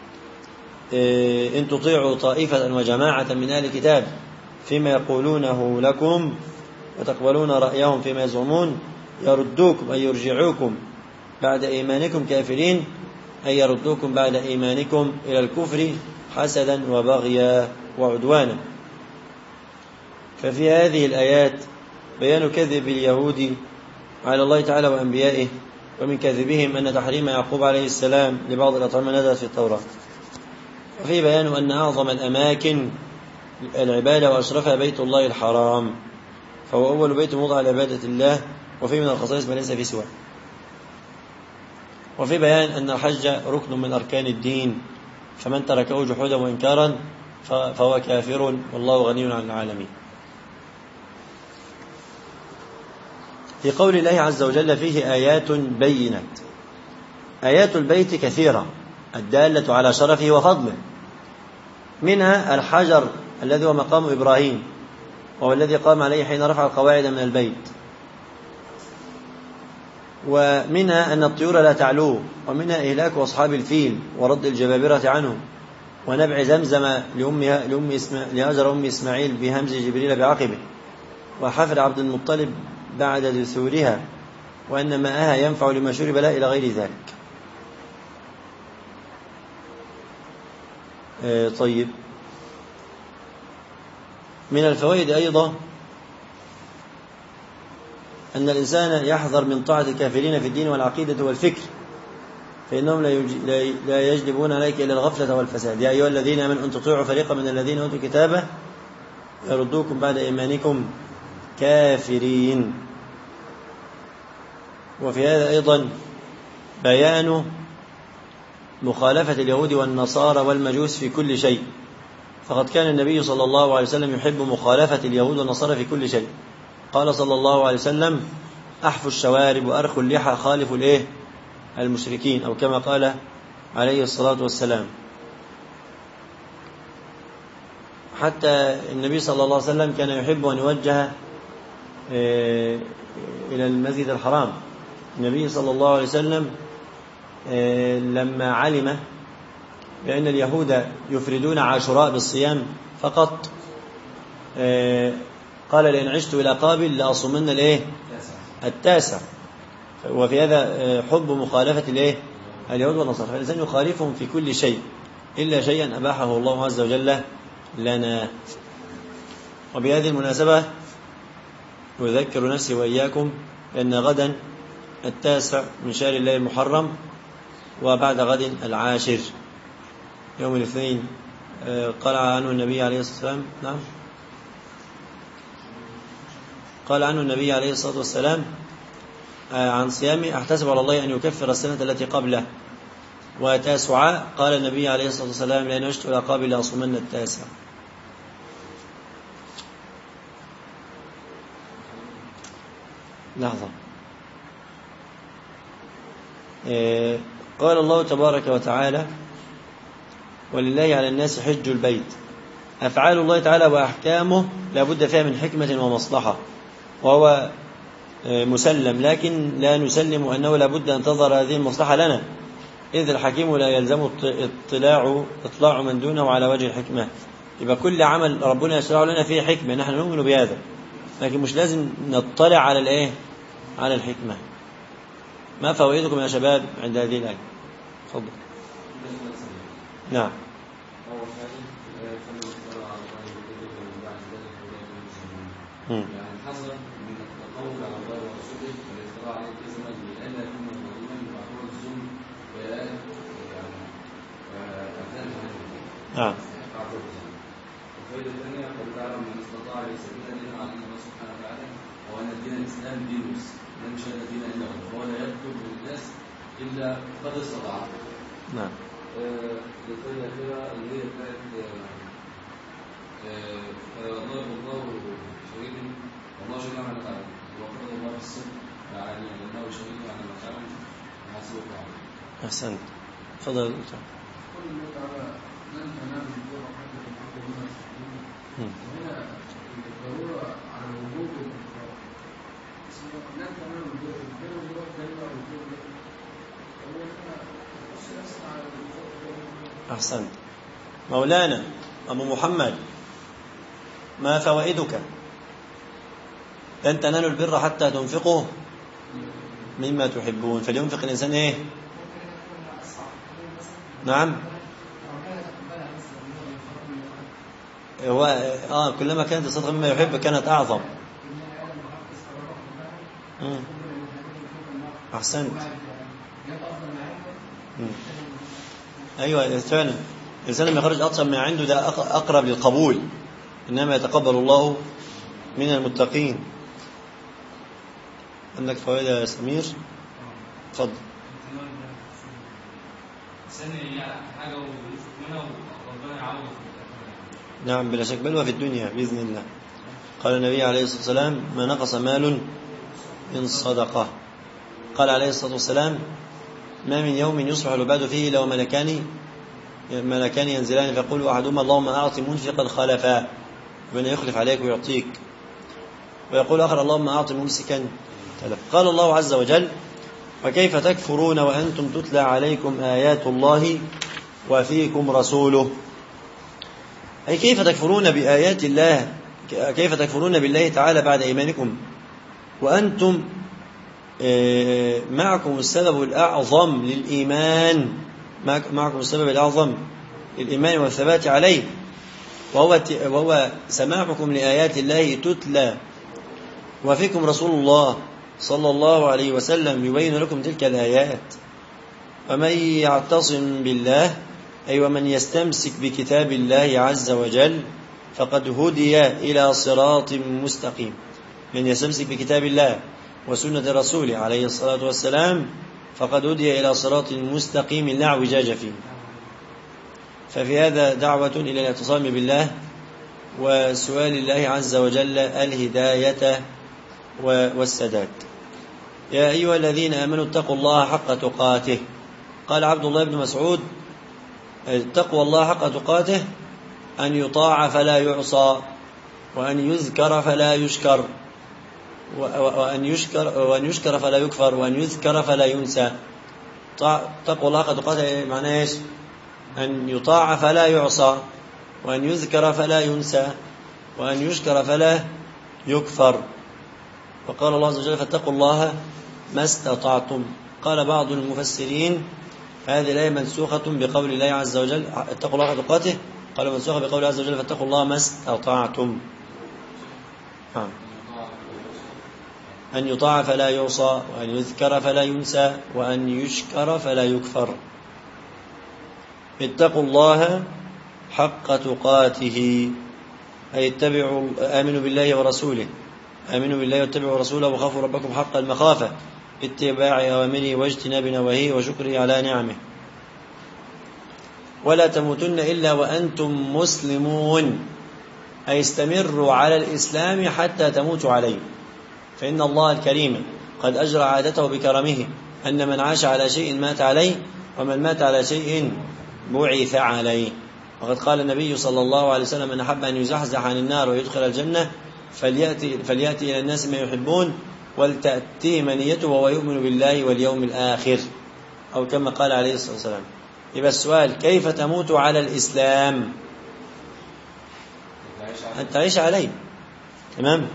إن تطيعوا طائفة وجماعة من أهل الكتاب فيما يقولونه لكم وتقبلون رأيهم فيما يزعمون يردوكم أي يرجعوكم بعد إيمانكم كافرين، أي يردوكم بعد إيمانكم إلى الكفر حسدا وبغيا وعدوانا. ففي هذه الآيات بيان كذب اليهود على الله تعالى وأنبيائه، ومن كذبهم أن تحريم يعقوب عليه السلام لبعض الأطعمة نزلت في التوراة. وفي بيان أن أعظم الأماكن العبادة وأشرفها بيت الله الحرام، فهو أول بيت وضع لعبادة الله، وفيه من الخصائص ما ليس في سواه. وفي بيان أن الحج ركن من أركان الدين، فمن تركه جحودا وإنكارا فهو كافر والله غني عن العالمين. في قول الله عز وجل فيه آيات بينات. آيات البيت كثيرة الدالة على شرفه وفضله، منها الحجر الذي هو مقام إبراهيم وهو الذي قام عليه حين رفع القواعد من البيت، ومنها أن الطيور لا تعلوه، ومنها إهلاك أصحاب الفيل ورد الجبابرة عنه، ونبع زمزم لهاجر أم إسماعيل بهمز جبريل بعقبه، وحفر عبد المطلب بعد دثورها، وأن ماءها ينفع لما شرب لا إلى غير ذلك. طيب، من الفوائد أيضا أن الإنسان يحذر من طاعة الكافرين في الدين والعقيدة والفكر، فإنهم لا يجلبون عليك إلا الغفلة والفساد. يا أيها الذين آمنوا أن تطيعوا فريقا من الذين أوتوا الكتاب يردوكم بعد إيمانكم كافرين. وفي هذا أيضا بيان مخالفة اليهود والنصارى والمجوس في كل شيء، فقد كان النبي صلى الله عليه وسلم يحب مخالفة اليهود والنصارى في كل شيء. قال صلى الله عليه وسلم أحفوا الشوارب وأرخوا اللحى خالفوا المشركين، أو كما قال عليه الصلاة والسلام. حتى النبي صلى الله عليه وسلم كان يحب أن يوجه إلى المسجد الحرام. النبي صلى الله عليه وسلم لما علم بأن اليهود يفردون عاشوراء بالصيام فقط قال لئن عشت إلى قابل لأصومن التاسع. وفي هذا حب مخالفة اليهود والنصارى، فالإنسان يخالفهم في كل شيء إلا شيئا أباحه الله عز وجل لنا. وبهذه المناسبة أذكر نفسي وإياكم أن غدا 9 من شهر الله المحرم، وبعد غد 10 يوم الاثنين قال عنه النبي عليه الصلاة والسلام نعم قال عنه النبي عليه الصلاة والسلام عن صيامه أحتسب على الله أن يكفر السنة التي قبله. وتاسعاء قال النبي عليه الصلاة والسلام لئن عشت إلى قابل لأصومن التاسع. لحظة. قال الله تبارك وتعالى ولله على الناس حج البيت. أفعال الله تعالى وأحكامه لا بد فيها من حكمة ومصلحة، وهو مسلم، لكن لا نسلم أنه لابد أن تظهر هذه المصلحة لنا، إذ الحكيم لا يلزم إطلاع من دونه على وجه الحكمة. يبقى كل عمل ربنا يشرعه لنا فيه حكمة، نحن نؤمن بهذا، لكن مش لازم نطلع على الإيه؟ على الحكمة. ما فوائدكم يا شباب عند هذه الآية؟ تفضل. نعم. يعني حذر من التقول على الله ورسوله والافتراء عليه كذبا لئلا يكون ظالما ومعقول الظلم يعني نعم. الفائدة الثانية قد تعلم من استطاع إلى سبيل دين على الله سبحانه وتعالى وأن الدين الإسلام دين بس، لا يشهد دين إلا هو، وهو لا يكتب للناس إلا قد استطاع. نعم. الفائدة الأخيرة اللي هي بتاعت ضرب الله شريك والله شريك على الأرض وقد الله في السر يعني الله شريك على المشاعر وحسبه تعالى. أحسنت. تفضل. كل ما تعالى لن تنام الجوع حتى تنفقوا مما تحبون، وهنا الضرورة على وجوب الإنفاق. لن تنام الجوع غير الجوع كلمة والجوع هو هنا نفس الأسماء على الإنفاق. أحسنت. مولانا أبو محمد، ما فوائدك؟ لن تنالوا البر حتى تنفقوا مما تحبون، فلينفق الإنسان إيه؟ نعم. هو كلما كانت الصدقة مما يحب كانت أعظم. أحسنت. أيوة فعلا، الإنسان لما يخرج أطعم ما عنده ده أقرب للقبول، إنما يتقبل الله من المتقين. عندك فوائد يا سمير؟ تفضل. نعم بلا شك، بل وفي الدنيا بإذن الله. قال النبي عليه الصلاة والسلام: ما نقص مال من صدقة. قال عليه الصلاة والسلام: ما من يوم يصبح العباد فيه إلا وملكان ينزلان فيقول أحدهما: اللهم أعط منفقا خلفا، ومن يخلف عليك ويعطيك، ويقول آخر: اللهم أعط ممسكا تلف. قال الله عز وجل: وكيف تكفرون وأنتم تتلى عليكم آيات الله وفيكم رسوله. أي كيف تكفرون بآيات الله، كيف تكفرون بالله تعالى بعد إيمانكم وأنتم معكم السبب الأعظم للإيمان، معكم السبب الأعظم للإيمان والثبات عليه، وهو سماعكم لآيات الله تتلى، وفيكم رسول الله صلى الله عليه وسلم يبين لكم تلك الآيات. ومن يعتصم بالله، أي ومن يستمسك بكتاب الله عز وجل، فقد هدي إلى صراط مستقيم. من يستمسك بكتاب الله وسنة رسوله عليه الصلاة والسلام فقد هدي إلى صراط مستقيم لا اعوجاج فيه. ففي هذا دعوة إلى الاعتصام بالله وسؤال الله عز وجل الهداية والسداد. يا أيها الذين آمنوا اتقوا الله حق تقاته. قال عبد الله بن مسعود: تقوى الله حق تقاته أن يطاع فلا يعصى، وأن يذكر فلا يشكر، وأن يشكر فلا يكفر، وأن يذكر فلا ينسى. تقوى الله حق تقاته معناه إيش؟ أن يطاع فلا يعصى، وأن يذكر فلا ينسى، وأن يشكر فلا يكفر. وقال الله عز وجل: فاتقوا الله ما استطعتم. قال بعض المفسرين: هذه الآية منسوخة بقول الله عز وجل: اتقوا الله حق تقاته، قال منسوخة بقول الله عز وجل: فاتقوا الله ما استطعتم. أن يطاع فلا يعصى، وأن يذكر فلا ينسى، وأن يشكر فلا يكفر. اتقوا الله حق تقاته، أي اتبعوا، آمنوا بالله ورسوله، آمنوا بالله واتبعوا رسوله وخافوا ربكم حق المخافة، اتباع أوامره واجتناب نواهيه وشكره على نعمه. ولا تموتن إلا وأنتم مسلمون، أي استمروا على الإسلام حتى تموتوا عليه، فإن الله الكريم قد أجرى عادته بكرمه أن من عاش على شيء مات عليه، ومن مات على شيء بعث عليه. وقد قال النبي صلى الله عليه وسلم: من أحب أن يزحزح عن النار ويدخل الجنة فليأتي إلى الناس ما يحبون ولتأتيه منيته وهو يؤمن بالله واليوم الآخر، أو كما قال عليه الصلاة والسلام. يبقى السؤال: كيف تموت على الإسلام؟ أن تعيش عليه. تمام.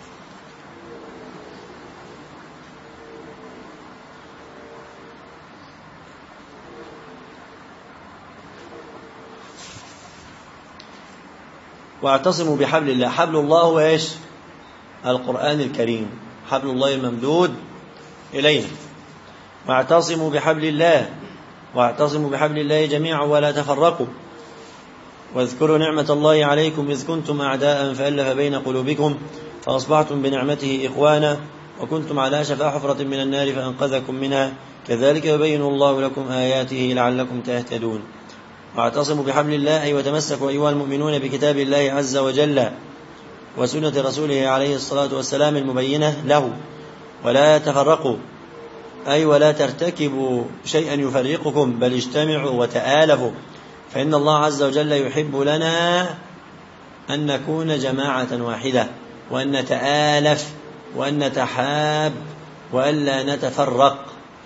واعتصموا بحبل الله. حبل الله هو ايش؟ القرآن الكريم، حبل الله الممدود إلينا. واعتصموا بحبل الله، واعتصموا بحبل الله جميعا ولا تفرقوا. واذكروا نعمة الله عليكم إذ كنتم أعداء فألف بين قلوبكم فأصبحتم بنعمته إخوانا وكنتم على شفا حفرة من النار فأنقذكم منها كذلك يبين الله لكم آياته لعلكم تهتدون. واعتصموا بحبل الله أي وتمسكوا أيها المؤمنون بكتاب الله عز وجل وسنة رسوله عليه الصلاة والسلام المبينة له، ولا تفرقوا أي ولا ترتكبوا شيئا يفرقكم، بل اجتمعوا وتآلفوا، فإن الله عز وجل يحب لنا أن نكون جماعة واحدة، وأن نتآلف، وأن نتحاب، وألا نتفرق.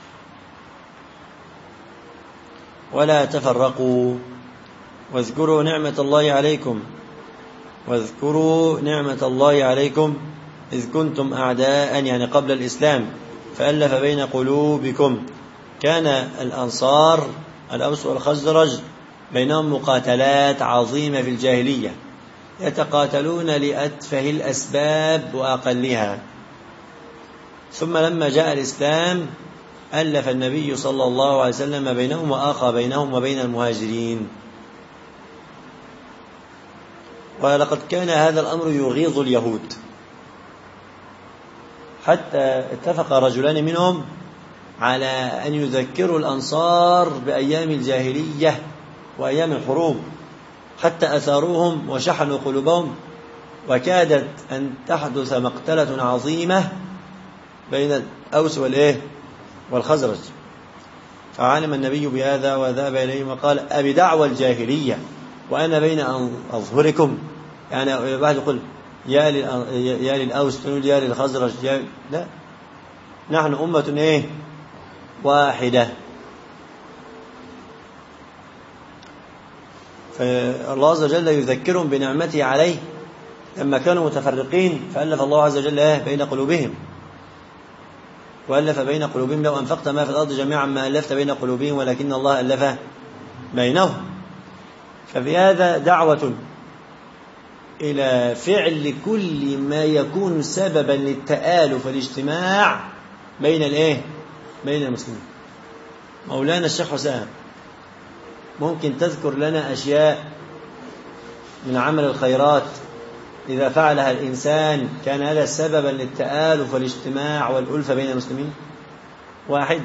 ولا تفرقوا. واذكروا نعمة الله عليكم، واذكروا نعمة الله عليكم إذ كنتم أعداء يعني قبل الإسلام فألف بين قلوبكم. كان الأنصار الأوس والخزرج بينهم مقاتلات عظيمة في الجاهلية، يتقاتلون لأتفه الأسباب وأقلها. ثم لما جاء الإسلام ألف النبي صلى الله عليه وسلم بينهم وآخى بينهم وبين المهاجرين. ولقد كان هذا الأمر يغيظ اليهود، حتى اتفق رجلان منهم على أن يذكروا الأنصار بأيام الجاهلية وأيام الحروب، حتى أثاروهم وشحنوا قلوبهم، وكادت أن تحدث مقتلة عظيمة بين الأوس والخزرج. فعلم النبي بهذا وذهب إليهم وقال: أبي دعوى الجاهلية وأنا بين أظهركم. يعني واحد يقول يا للأوس، تقول يا للخزرج، لا، نحن أمة واحدة. فالله عز وجل يذكرهم بنعمته عليه لما كانوا متفرقين، فألف الله عز وجل بين قلوبهم، وألف بين قلوبهم. لو أنفقت ما في الأرض جميعا ما ألفت بين قلوبهم ولكن الله ألف بينهم. ففي هذا دعوة إلى فعل كل ما يكون سببا للتآلف والاجتماع بين المسلمين. مولانا الشيخ حسام، ممكن تذكر لنا أشياء من عمل الخيرات إذا فعلها الإنسان كان هذا سببا للتآلف والاجتماع والألفة بين المسلمين؟ واحد: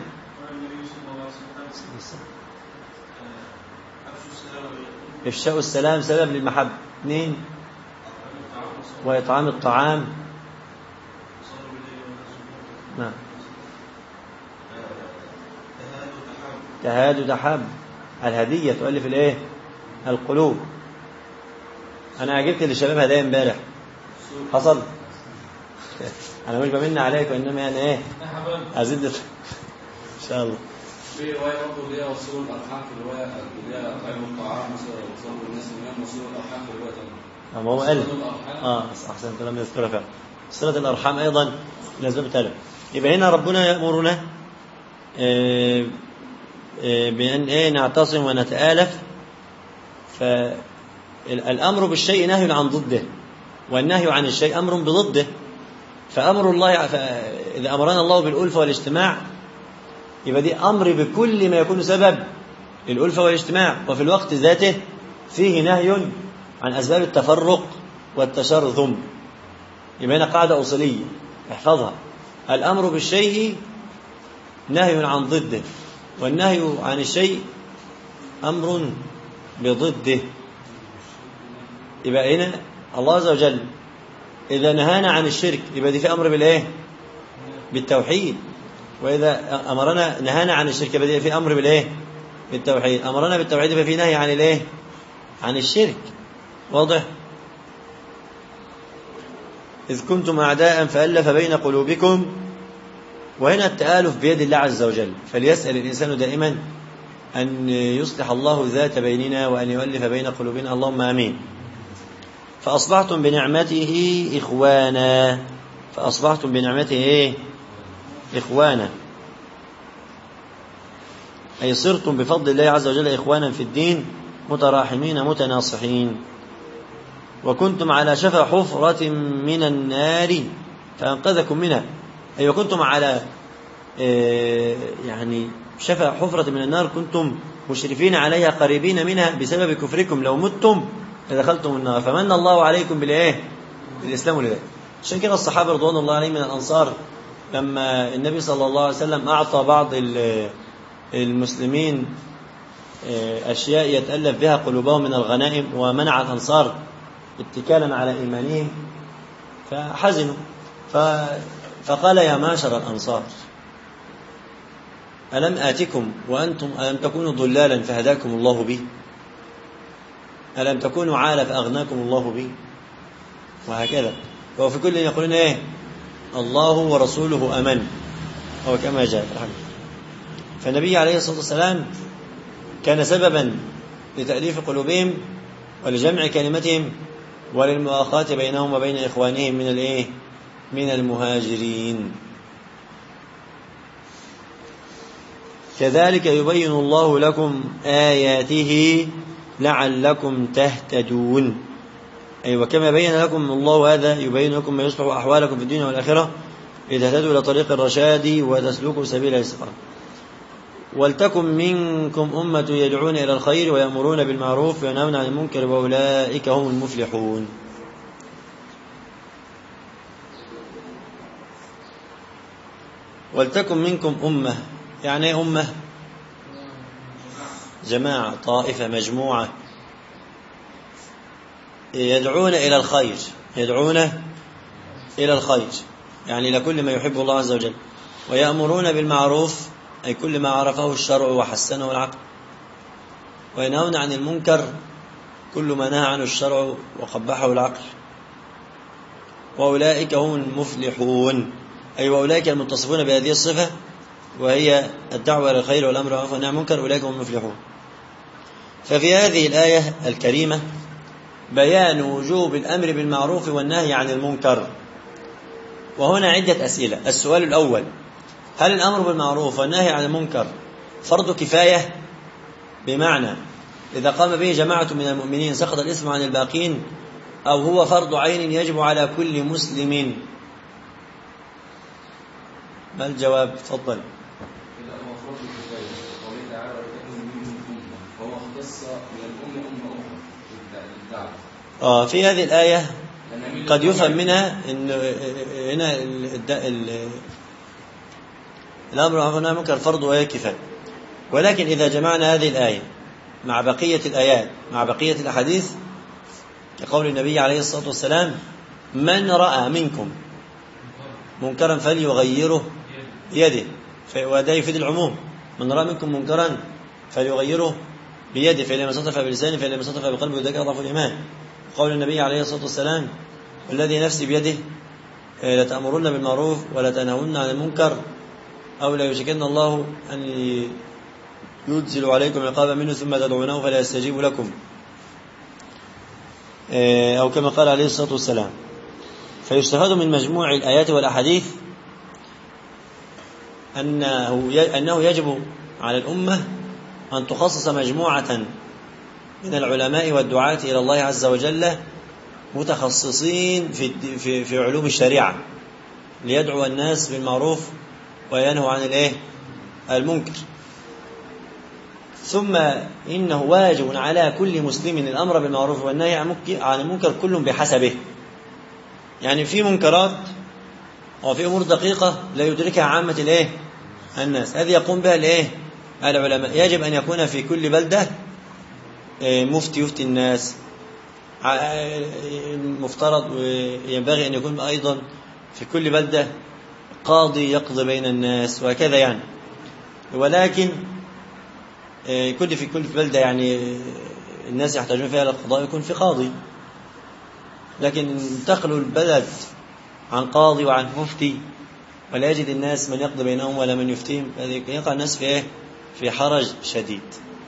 إفشاء السلام سبب للمحبة. 2: وإطعام الطعام. نعم. تهاد تحب. الهدية تؤلف القلوب. أنا جبت للشباب هدايا امبارح، حصل؟ أنا مش بمن عليك، وإنما يعني أزيد إن شاء الله. في رواية برضه اللي هي وصول الأرحام، في الرواية اللي هي أطعموا الطعام وصول الناس من وصول الأرحام في الرواية ثانية. ما هو قال أحسنت لم يذكرها فعلا. صلة الأرحام أيضا من أسباب التألف. يبقى هنا ربنا يأمرنا بأن نعتصم ونتآلف. فالأمر بالشيء نهي عن ضده، والنهي عن الشيء أمر بضده. فأمر الله، إذا أمرنا الله بالألفة والاجتماع يبقى دي أمر بكل ما يكون سبب للألفة والاجتماع، وفي الوقت ذاته فيه نهي عن أسباب التفرق والتشرذم. يبقى هنا قاعدة أصولية احفظها: الأمر بالشيء نهي عن ضده، والنهي عن الشيء أمر بضده. يبقى هنا الله عز وجل إذا نهانا عن الشرك يبقى دي في أمر بالتوحيد، وإذا أمرنا نهانا عن الشرك يبقى دي في أمر بالتوحيد. أمرنا بالتوحيد يبقى في نهي عن الشرك. واضح؟ إذ كنتم أعداء فألف بين قلوبكم. وهنا التآلف بيد الله عز وجل، فليسأل الإنسان دائما أن يصلح الله ذات بيننا وأن يؤلف بين قلوبنا، اللهم آمين. فأصبحتم بنعمته إخوانا. فأصبحتم بنعمته إخوانا، أي صرتم بفضل الله عز وجل إخوانا في الدين، متراحمين متناصحين. وكنتم على شفا حفرة من النار فأنقذكم منها، أي وكنتم على يعني شفا حفرة من النار، كنتم مشرفين عليها قريبين منها بسبب كفركم، لو متم لدخلتم النار، فمن الله عليكم بالإسلام والهداية. عشان كده الصحابة رضوان الله عليهم من الأنصار لما النبي صلى الله عليه وسلم أعطى بعض المسلمين أشياء يتألف بها قلوبهم من الغنائم، ومنع الأنصار اتكالا على إيمانهم، فحزنوا، فقال يا معشر الأنصار ألم آتكم وأنتم ألم تكونوا ضلالا فهداكم الله بي، ألم تكونوا عالة فأغناكم الله بي، وهكذا. وفي كل يقولون الله ورسوله أمن، أو كما جاء. فالنبي عليه الصلاة والسلام كان سببا لتأليف قلوبهم ولجمع كلمتهم وللمؤاخاة بينهم وبين إخوانهم من المهاجرين. كذلك يبين الله لكم آياته لعلكم تهتدون، أي وكما بين لكم الله هذا يبين لكم ما يصلح أحوالكم في الدنيا والآخرة لتهتدوا إلى طريق الرشاد وتسلكوا سبيل السلام. ولتكن منكم أمة يدعون إلى الخير ويأمرون بالمعروف وينهون عن المنكر وأولئك هم المفلحون. ولتكن منكم أمة، يعني أمة جماعة، طائفة، مجموعة، يدعون إلى الخير، يدعون إلى الخير يعني لكل ما يحب الله عز وجل، ويأمرون بالمعروف أي كل ما عرفه الشرع وحسنه العقل، وينهون عن المنكر كل ما نهى عنه الشرع وقبحه العقل، وأولئك هم المفلحون، أي وأولئك المتصفون بهذه الصفة وهي الدعوة إلى الخير والأمر بالمعروف والنهي عن المنكر، أولئك هم المفلحون. ففي هذه الآية الكريمة بيان وجوب الأمر بالمعروف والنهي عن المنكر. وهنا عدة أسئلة. السؤال الأول: هل الأمر بالمعروف والنهي عن المنكر فرض كفاية؟ بمعنى إذا قام به جماعة من المؤمنين سقط الإثم عن الباقين، أو هو فرض عين يجب على كل مسلم؟ ما الجواب؟ تفضل. في هذه الآية قد يفهم منها إن هنا الأمر بالمعروف والنهي عن المنكر فرض وهي كفاية، ولكن إذا جمعنا هذه الآية مع بقية الآيات مع بقية الأحاديث كقول النبي عليه الصلاة والسلام: من رأى منكم منكرا فليغيره بيده، وده يفيد العموم، من رأى منكم منكرا فليغيره بيده، فإن لم يستطع فبلسانه، فإن لم يستطع فبقلبه، وذلك أضعف الإيمان. قول النبي عليه الصلاة والسلام: والذي نفسي بيده لتأمرن بالمعروف ولا تنهون عن المنكر أو لا يشركن الله أن ينزل عليكم عقابا منه ثم تدعونه فلا يستجيب لكم، أو كما قال عليه الصلاة والسلام. فيستفاد من مجموع الآيات والأحاديث أنه يجب على الأمة أن تخصص مجموعة من العلماء والدعاة إلى الله عز وجل متخصصين في علوم الشريعة ليدعو الناس بالمعروف وينهوا عن المنكر. ثم إنه واجب على كل مسلم الأمر بالمعروف والنهي عن المنكر كل بحسبه، يعني في منكرات وفي أمور دقيقة لا يدركها عامة الناس، هذه يقوم بها العلماء. يجب أن يكون في كل بلدة مفتي يفتي الناس، مفترض وينبغي أن يكون أيضا في كل بلدة قاضي يقضي بين الناس وهكذا يعني. ولكن في كل بلدة يعني الناس يحتاجون فيها إلى القضاء يكون في قاضي، لكن تخلو البلد عن قاضي وعن مفتي، ولا يجد الناس من يقضي بينهم ولا من يفتيهم، يقع الناس في إيه؟ في حرج شديد.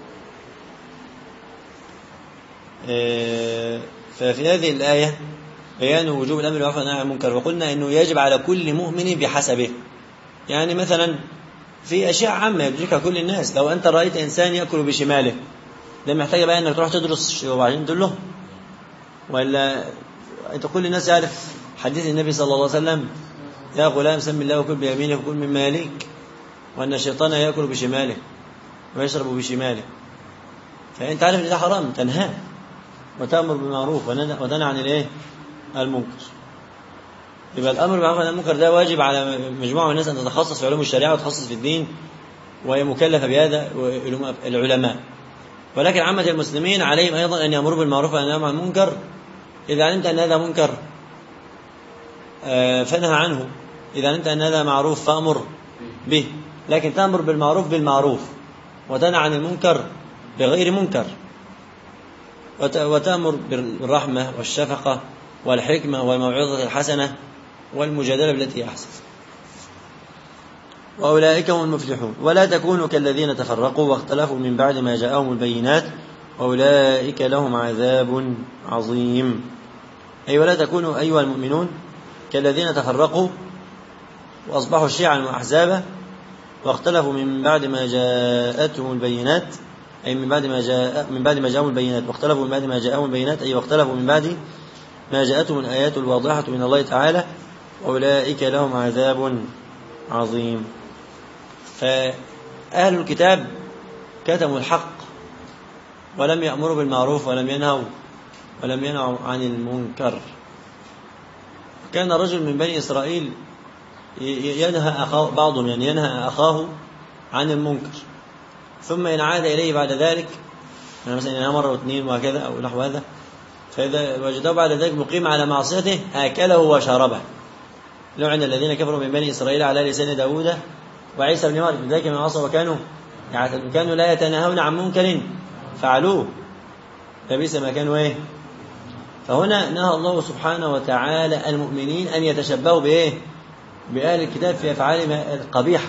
ففي هذه الآية بيان وجوب الأمر بالمعروف والنهي عن المنكر، وقلنا إنه يجب على كل مؤمن بحسبه. يعني مثلا في أشياء عامة يدركها كل الناس، لو أنت رأيت إنسان يأكل بشماله، ده محتاج بقى أنك تروح تدرس وبعدين تقول له؟ ولا أنت كل الناس يعرف حديث النبي صلى الله عليه وسلم: يا غلام سم الله وكل بيمينك وكل مما يليك، وأن الشيطان يأكل بشماله ويشرب بشماله. فأنت عارف أن ده حرام، تنهى وتأمر بالمعروف وتنهى عن الإيه؟ المنكر. يبقى الأمر بالمعروف والنهي عن المنكر ده واجب على مجموعة من الناس أن تتخصص في علوم الشريعة وتتخصص في الدين، وهي مكلفة بهذا العلماء. ولكن عامة المسلمين عليهم أيضا أن يأمروا بالمعروف والنهي عن المنكر. إذا علمت أن هذا منكر فانهى عنه، إذا علمت أن هذا معروف فأمر به. لكن تأمر بالمعروف بالمعروف وتنهى عن المنكر بغير منكر، وتأمر بالرحمة والشفقة والحكمة والموعظة الحسنة والمجادلة بالتي أحسن. وأولئك هم المفلحون. ولا تكونوا كالذين تفرقوا واختلفوا من بعد ما جاءهم البينات وأولئك لهم عذاب عظيم. أي ولا تكونوا أيها المؤمنون كالذين تفرقوا وأصبحوا شيعا وأحزابا واختلفوا من بعد ما جاءتهم البينات، أي من بعد ما جاءهم البينات، واختلفوا من بعد ما جاءهم البينات، أي واختلفوا من بعد ما جاءتهم الآيات الواضحة من الله تعالى، وأولئك لهم عذاب عظيم. فأهل الكتاب كتموا الحق ولم يأمروا بالمعروف ولم ينهوا عن المنكر. كان رجل من بني إسرائيل بعضهم ينهى أخاه عن المنكر، ثم إن عاد إليه بعد ذلك، يعني مثلا ينهى مرة واثنين وهكذا أو نحو هذا، فإذا وجده بعد ذلك مقيم على معصيته آكله وشربه. لعن الذين كفروا من بني إسرائيل على لسان داود وعيسى بن مريم ذلك من عصوا وكانوا لا يتناهون عن منكر فعلوه فبئس ما كانوا إيه. فهنا نهى الله سبحانه وتعالى المؤمنين أن يتشبهوا بإيه؟ بأهل الكتاب في أفعالهم القبيحة،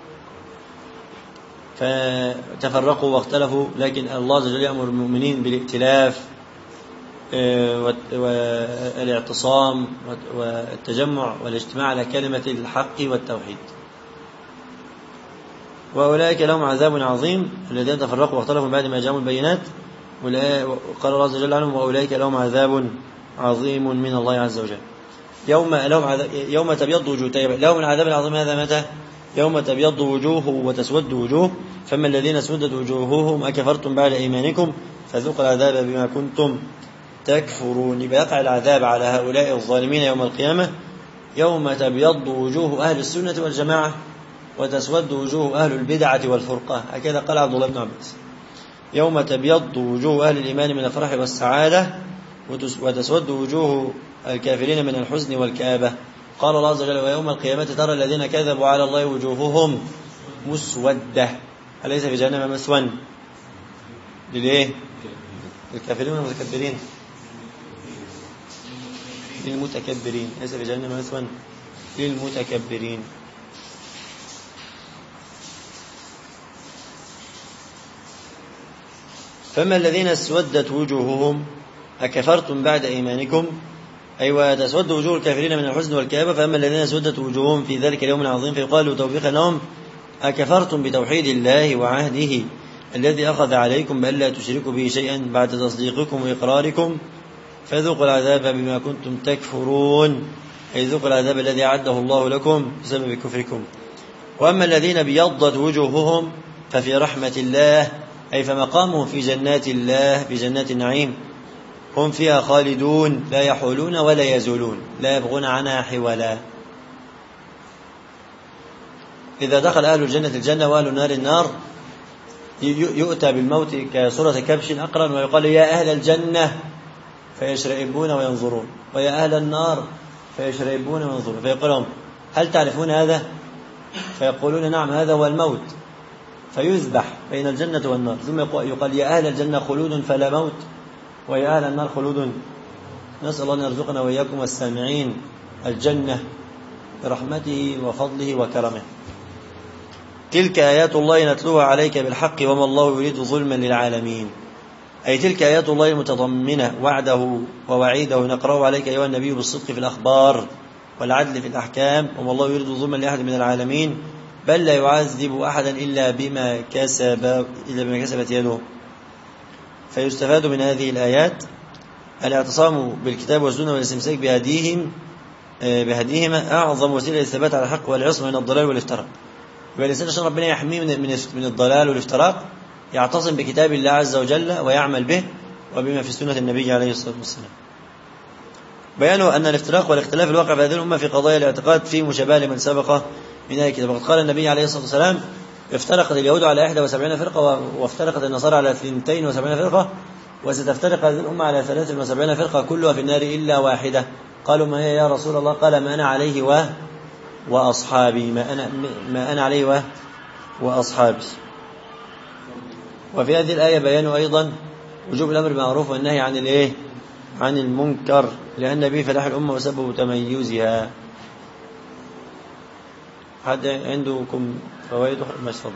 فتفرقوا واختلفوا. لكن الله عز وجل يأمر المؤمنين بالائتلاف والاعتصام والتجمع والاجتماع على كلمة الحق والتوحيد. وأولئك لهم عذاب عظيم الذين تفرقوا واختلفوا من بعد ما جاءهم البينات، وقال الله عز وجل عنهم: وأولئك لهم عذاب عظيم من الله عز وجل. يوم تبيض وجوه. لهم العذاب العظيم هذا متى؟ يوم تبيض وجوه وتسود وجوه، فما الذين اسودت وجوههم أكفرتم بعد إيمانكم فذوقوا العذاب بما كنتم تكفرون. يقع العذاب على هؤلاء الظالمين يوم القيامة يوم تبيض وجوه أهل السنة والجماعة وتسود وجوه أهل البدعة والفرقة، هكذا قال عبد الله بن عباس: يوم تبيض وجوه أهل الإيمان من الفرح والسعادة وتسود وجوه الكافرين من الحزن والكآبة. قال الله عز وجل: ويوم القيامة ترى الذين كذبوا على الله وجوههم مسودة. أليس في جهنم مثوى للإيه؟ للكافرين والمتكبرين؟ للمتكبرين. ليس في جهنم مثوى للمتكبرين. فما الذين اسودت وجوههم أكفرتم بعد إيمانكم، أيوة تسود وجوه الكافرين من الحزن والكآبة. فأما الذين اسودت وجوههم في ذلك اليوم العظيم فيقال توبيخا لهم: أكفرتم بتوحيد الله وعهده الذي أخذ عليكم بألا تشركوا به شيئا بعد تصديقكم وإقراركم فذوقوا العذاب بما كنتم تكفرون، أي ذوقوا العذاب الذي أعده الله لكم بسبب كفركم. وأما الذين بيضت وجوههم ففي رحمة الله، أي فمقامهم في جنات الله في جنات النعيم، هم فيها خالدون لا يحولون ولا يزولون لا يبغون عنها حولا. إذا دخل أهل الجنة الجنة وأهل النار النار يؤتى بالموت كصورة كبش أقرن ويقال: يا أهل الجنة، فيشرئبون وينظرون، ويا أهل النار، فيشرئبون وينظرون، فيقول لهم: هل تعرفون هذا؟ فيقولون: نعم، هذا هو الموت. فيذبح بين الجنة والنار، ثم يقال: يا أهل الجنة خلود فلا موت، ويا أهل النار خلود. نسأل الله أن يرزقنا وإياكم والسامعين الجنة برحمته وفضله وكرمه. تلك آيات الله نتلوها عليك بالحق وما الله يريد ظلما للعالمين، أي تلك آيات الله المتضمنة وعده ووعيده نقرأه عليك أيها النبي بالصدق في الأخبار والعدل في الأحكام، وما الله يريد ظلما لأحد من العالمين، بل لا يعذب أحدا إلا بما كسبت يده. فيستفاد من هذه الآيات الاعتصام بالكتاب والسنة والاستمساك بهديهما أعظم وسيلة للثبات على الحق والعصمة من الضلال والافتراق. يبقى الإنسان عشان ربنا يحميه من الضلال والافتراق يعتصم بكتاب الله عز وجل ويعمل به وبما في سنة النبي عليه الصلاة والسلام. بيانه أن الافتراق والاختلاف الواقع في هذه الأمة في قضايا الاعتقاد في مشابهة لمن سبق من أهل الكتاب. وقد قال النبي عليه الصلاة والسلام: افترقت اليهود على 71 فرقة وافترقت النصارى على 72 فرقة وستفترق هذه الأمة على 73 فرقة كلها في النار إلا واحدة. قالوا: ما هي يا رسول الله؟ قال: ما أنا عليه وأصحابي، ما أنا عليه وأصحابي. وفي هذه الآية بيان أيضا وجوب الأمر بالمعروف والنهي عن المنكر، لأن به فلاح الأمة وسبب تميزها. حد عندكم فوائد ما يتفضل؟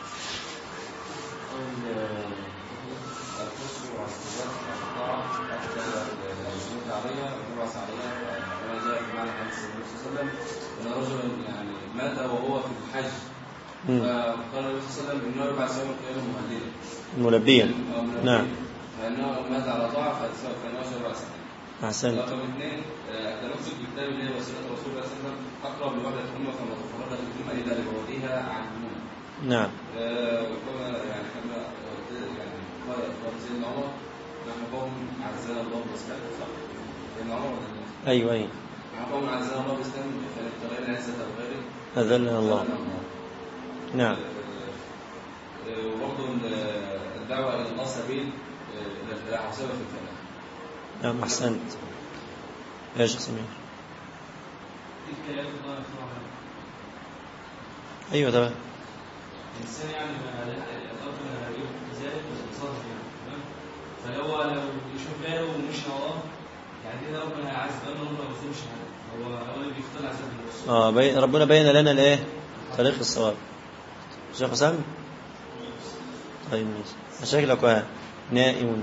مات وهو في الحج فقال النبي صلى الله عليه وسلم انه يبعث يوم القيامه ملبيا. نعم. فانه مات على طاعه فانه يبعث. احسنت. رقم 2 التمسك بالكتاب اللي هي وسيله رسول الله صلى الله عليه وسلم اقرب لوحده الامه كما تفرقت الامه الى لبعدها عن الامه. نعم. وكما يعني كما قال سيدنا عمر: نحن قوم عزنا الله بالاسلام. صح؟ سيدنا عمر ايوه نحن قوم عزنا الله بالاسلام فلابتغينا العزه بغيره أذلنا الله. نعم. وبرضه الدعوة إلى الله سبيل الفلاح وسبب في الفلاح. نعم أحسنت يا شيخ سمير. أيوة تمام. الإنسان يعني ربنا يوم ذلك ويصادف يعني، فلو يشوف باله ومش وراه يعني كده ربنا هيعذب لأنه ما بيظلمش حاجة، هو اللي بيختار عذاب النفس. ربنا بين لنا الايه؟ طريق الصواب. شيخ حسام؟ طيب ماشي. شكلك نائم.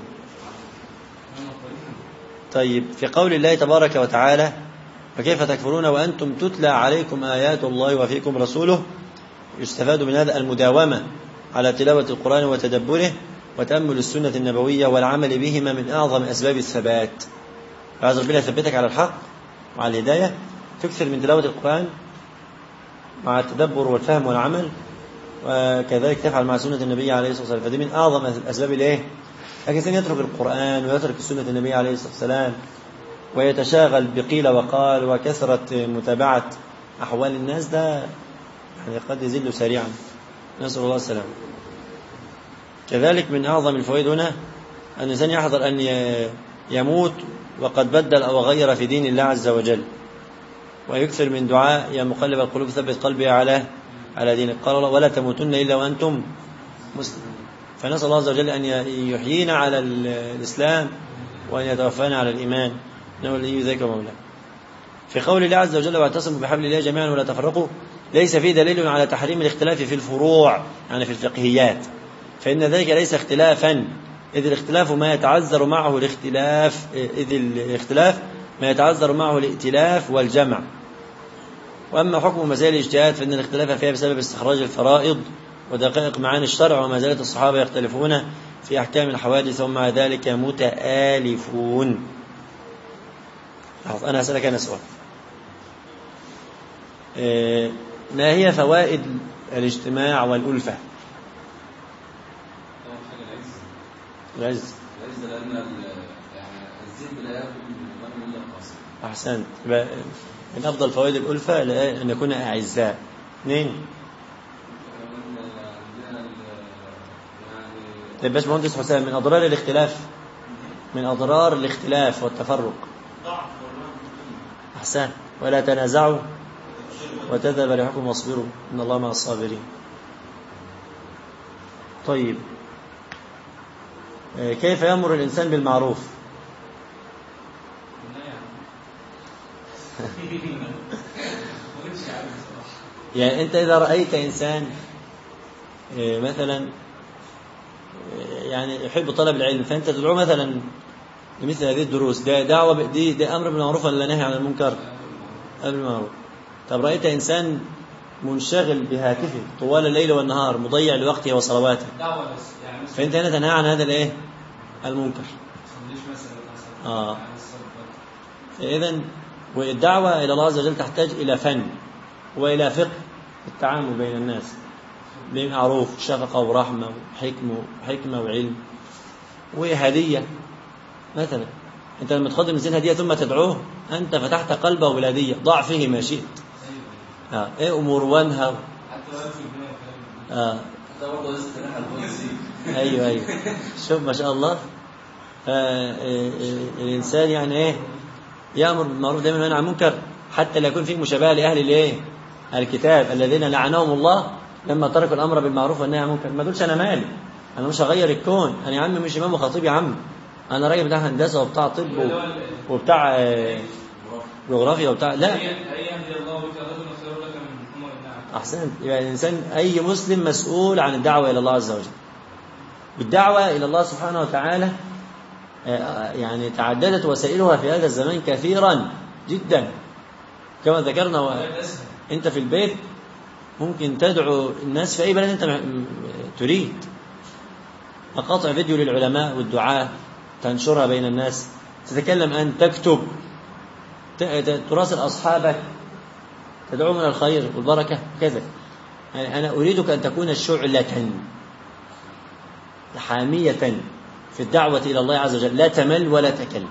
طيب في قول الله تبارك وتعالى: فكيف تكفرون وأنتم تتلى عليكم آيات الله وفيكم رسوله، يستفاد من هذا المداومة على تلاوة القرآن وتدبره وتأمل السنة النبوية والعمل بهما من أعظم أسباب الثبات. فعايز ربنا يثبتك على الحق وعلى الهداية، تكثر من تلاوة القرآن مع التدبر والفهم والعمل، وكذلك تفعل مع سنة النبي عليه الصلاة والسلام. فدي من أعظم أسباب لكن الإنسان يترك القرآن ويترك سنة النبي عليه الصلاة والسلام ويتشاغل بقيل وقال وكثرة متابعة أحوال الناس، ده يعني قد يزل سريعا، نسأل الله السلام. كذلك من أعظم الفوائد هنا أن الإنسان يحذر أن يموت وقد بدل أو غير في دين الله عز وجل، ويكثر من دعاء: يا مقلب القلوب ثبت قلبي على دينك. قال الله: ولا تموتن إلا وأنتم مسلمون. فنسأل الله عز وجل أن يحيينا على الإسلام وأن يتوفانا على الإيمان، إنه ولي ذلك ومولاه. في قول الله عز وجل: واعتصموا بحبل الله جميعا ولا تفرقوا، ليس فيه دليل على تحريم الاختلاف في الفروع يعني في الفقهيات، فإن ذلك ليس اختلافا، إذ الاختلاف ما يتعذر معه الائتلاف والجمع. وأما حكم مسائل الاجتهاد فإن الاختلاف فيها بسبب استخراج الفرائض ودقائق معاني الشرع، وما زالت الصحابة يختلفون في أحكام الحوادث ومع ذلك متآلفون. أنا أسألك أنا سؤال: ما هي فوائد الاجتماع والألفة؟ العز لأن الذئب لا يأكل من المرء إلا القاصر. أحسنت. من أفضل فوائد الألفة أن نكون أعزاء. 2 طيب باش مهندس حسام، من أضرار الاختلاف والتفرق. أحسن. ولا تنازعوا وتذهب ريحكم واصبروا إن الله مع الصابرين. طيب كيف يأمر الإنسان بالمعروف؟ يعني أنت إذا رأيت إنسان مثلا يعني يحب طلب العلم، فأنت تدعوه مثلا لمثل هذه الدروس، ده دعوة، دي أمر بالمعروف ولا نهي عن المنكر؟ أمر بالمعروف. طب رأيت إنسان منشغل بهاتفه طوال الليل والنهار مضيع لوقته وصلواته، دعوة بس يعني فأنت هنا تنهى عن هذا الإيه؟ المنكر. إذن والدعوة إلى الله عز وجل تحتاج إلى فن وإلى فقه التعامل بين الناس بمعروف، شفقة ورحمة وحكمة وعلم وهدية. مثلا أنت لما تقدم إنسان هدية ثم تدعوه، أنت فتحت قلبه بالهدية، ضع فيه ما شئت. إيه أمور وانهى. أيوه شوف ما شاء الله. الإنسان يعني إيه يأمر بالمعروف دائما وينهى عن المنكر، حتى لا يكون فيه مشابهة لأهل الإيه؟ الكتاب الذين لعنهم الله لما تركوا الأمر بالمعروف والنهي عن المنكر. ما دولش أنا مالي، أنا مش هغير الكون، أنا يا عم مش إمام وخطيب، يا عم أنا راجل بتاع هندسة وبتاع طب وبتاع جغرافيا وبتاع. لا أحسنت. يعني الإنسان أي مسلم مسؤول عن الدعوة إلى الله عز وجل. بالدعوة إلى الله سبحانه وتعالى يعني تعددت وسائلها في هذا الزمان كثيرا جدا كما ذكرنا. أنت في البيت ممكن تدعو الناس في أي بلد أنت تريد، مقاطع فيديو للعلماء والدعاة تنشرها بين الناس، تتكلم أن تكتب، تراسل أصحابك، تدعو من الخير والبركة كذا. يعني أنا أريدك أن تكون شعلة حامية في الدعوة إلى الله عز وجل، لا تمل ولا تكل،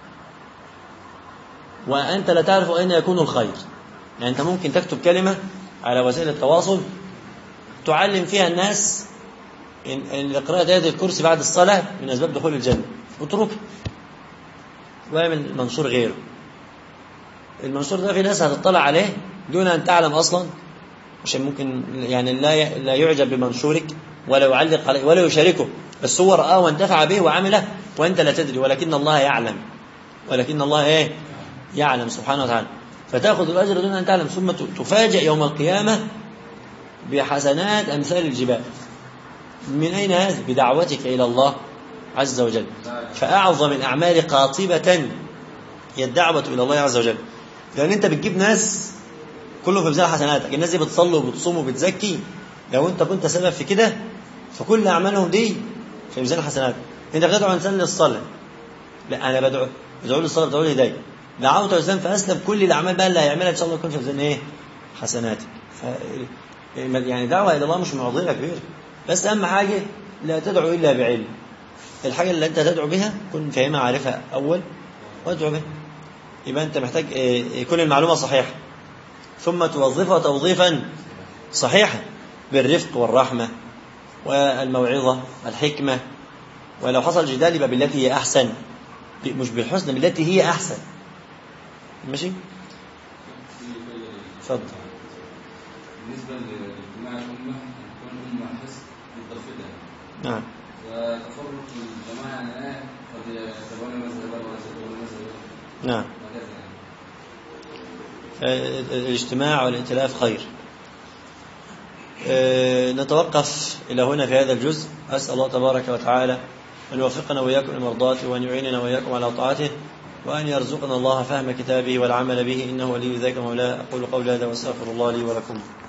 وأنت لا تعرف أين يكون الخير. يعني أنت ممكن تكتب كلمة على وسائل التواصل تعلم فيها الناس إن قراءة آية الكرسي بعد الصلاة من أسباب دخول الجنة، اتركه واعمل منشور غيره. المنشور ده في ناس هتطلع عليه دون أن تعلم أصلا، عشان ممكن يعني لا يعجب بمنشورك ولا يعلق عليه ولا يشاركه، بس هو رآه وانتفع به وعمله وأنت لا تدري، ولكن الله يعلم، ولكن الله يعلم سبحانه وتعالى، فتأخذ الأجر دون أن تعلم، ثم تفاجئ يوم القيامة بحسنات أمثال الجبال. من أين هذا؟ بدعوتك إلى الله عز وجل. فأعظم الأعمال قاطبة هي الدعوة إلى الله عز وجل، لأن أنت بتجيب ناس كله في ميزان حسناتك. الناس دي بتصلي وبتصوم وبتزكي، لو أنت كنت سبب في كده فكل أعمالهم دي في ميزان حسناتك. أنت بتدعو إنسان للصلاة، لا أنا بدعو للصلاة، بدعو للهداية، دعوت إنسان فأسلم، كل الأعمال بقى اللي هيعملها إن شاء الله يكون في ميزان حسناتك. يعني دعوة إلى الله مش معضلة كبيرة، بس أهم حاجة لا تدعو إلا بعلم. الحاجة اللي أنت تدعو بها كن فاهمها عارفها أول وادعو بها. يبقى أنت محتاج يكون المعلومة صحيحة، ثم توظفها توظيفا صحيحا بالرفق والرحمة والموعظة الحكمة. ولو حصل جدال يبقى بالتي هي أحسن، مش بالحسن، بالتي هي أحسن. ماشي؟ اتفضل. بالنسبة لاجتماع الأمة تكون أمة حسن متفقة. نعم. وتفرق الجماعة قد يتبون مذهبا ويتبون مذهبا. نعم. الاجتماع والائتلاف خير. نتوقف إلى هنا في هذا الجزء. أسأل الله تبارك وتعالى أن يوفقنا وإياكم لمرضاته، وأن يعيننا وإياكم على طاعته، وأن يرزقنا الله فهم كتابه والعمل به، إنه ولي ذلك مولاه. أقول قولي هذا وأستغفر الله لي ولكم.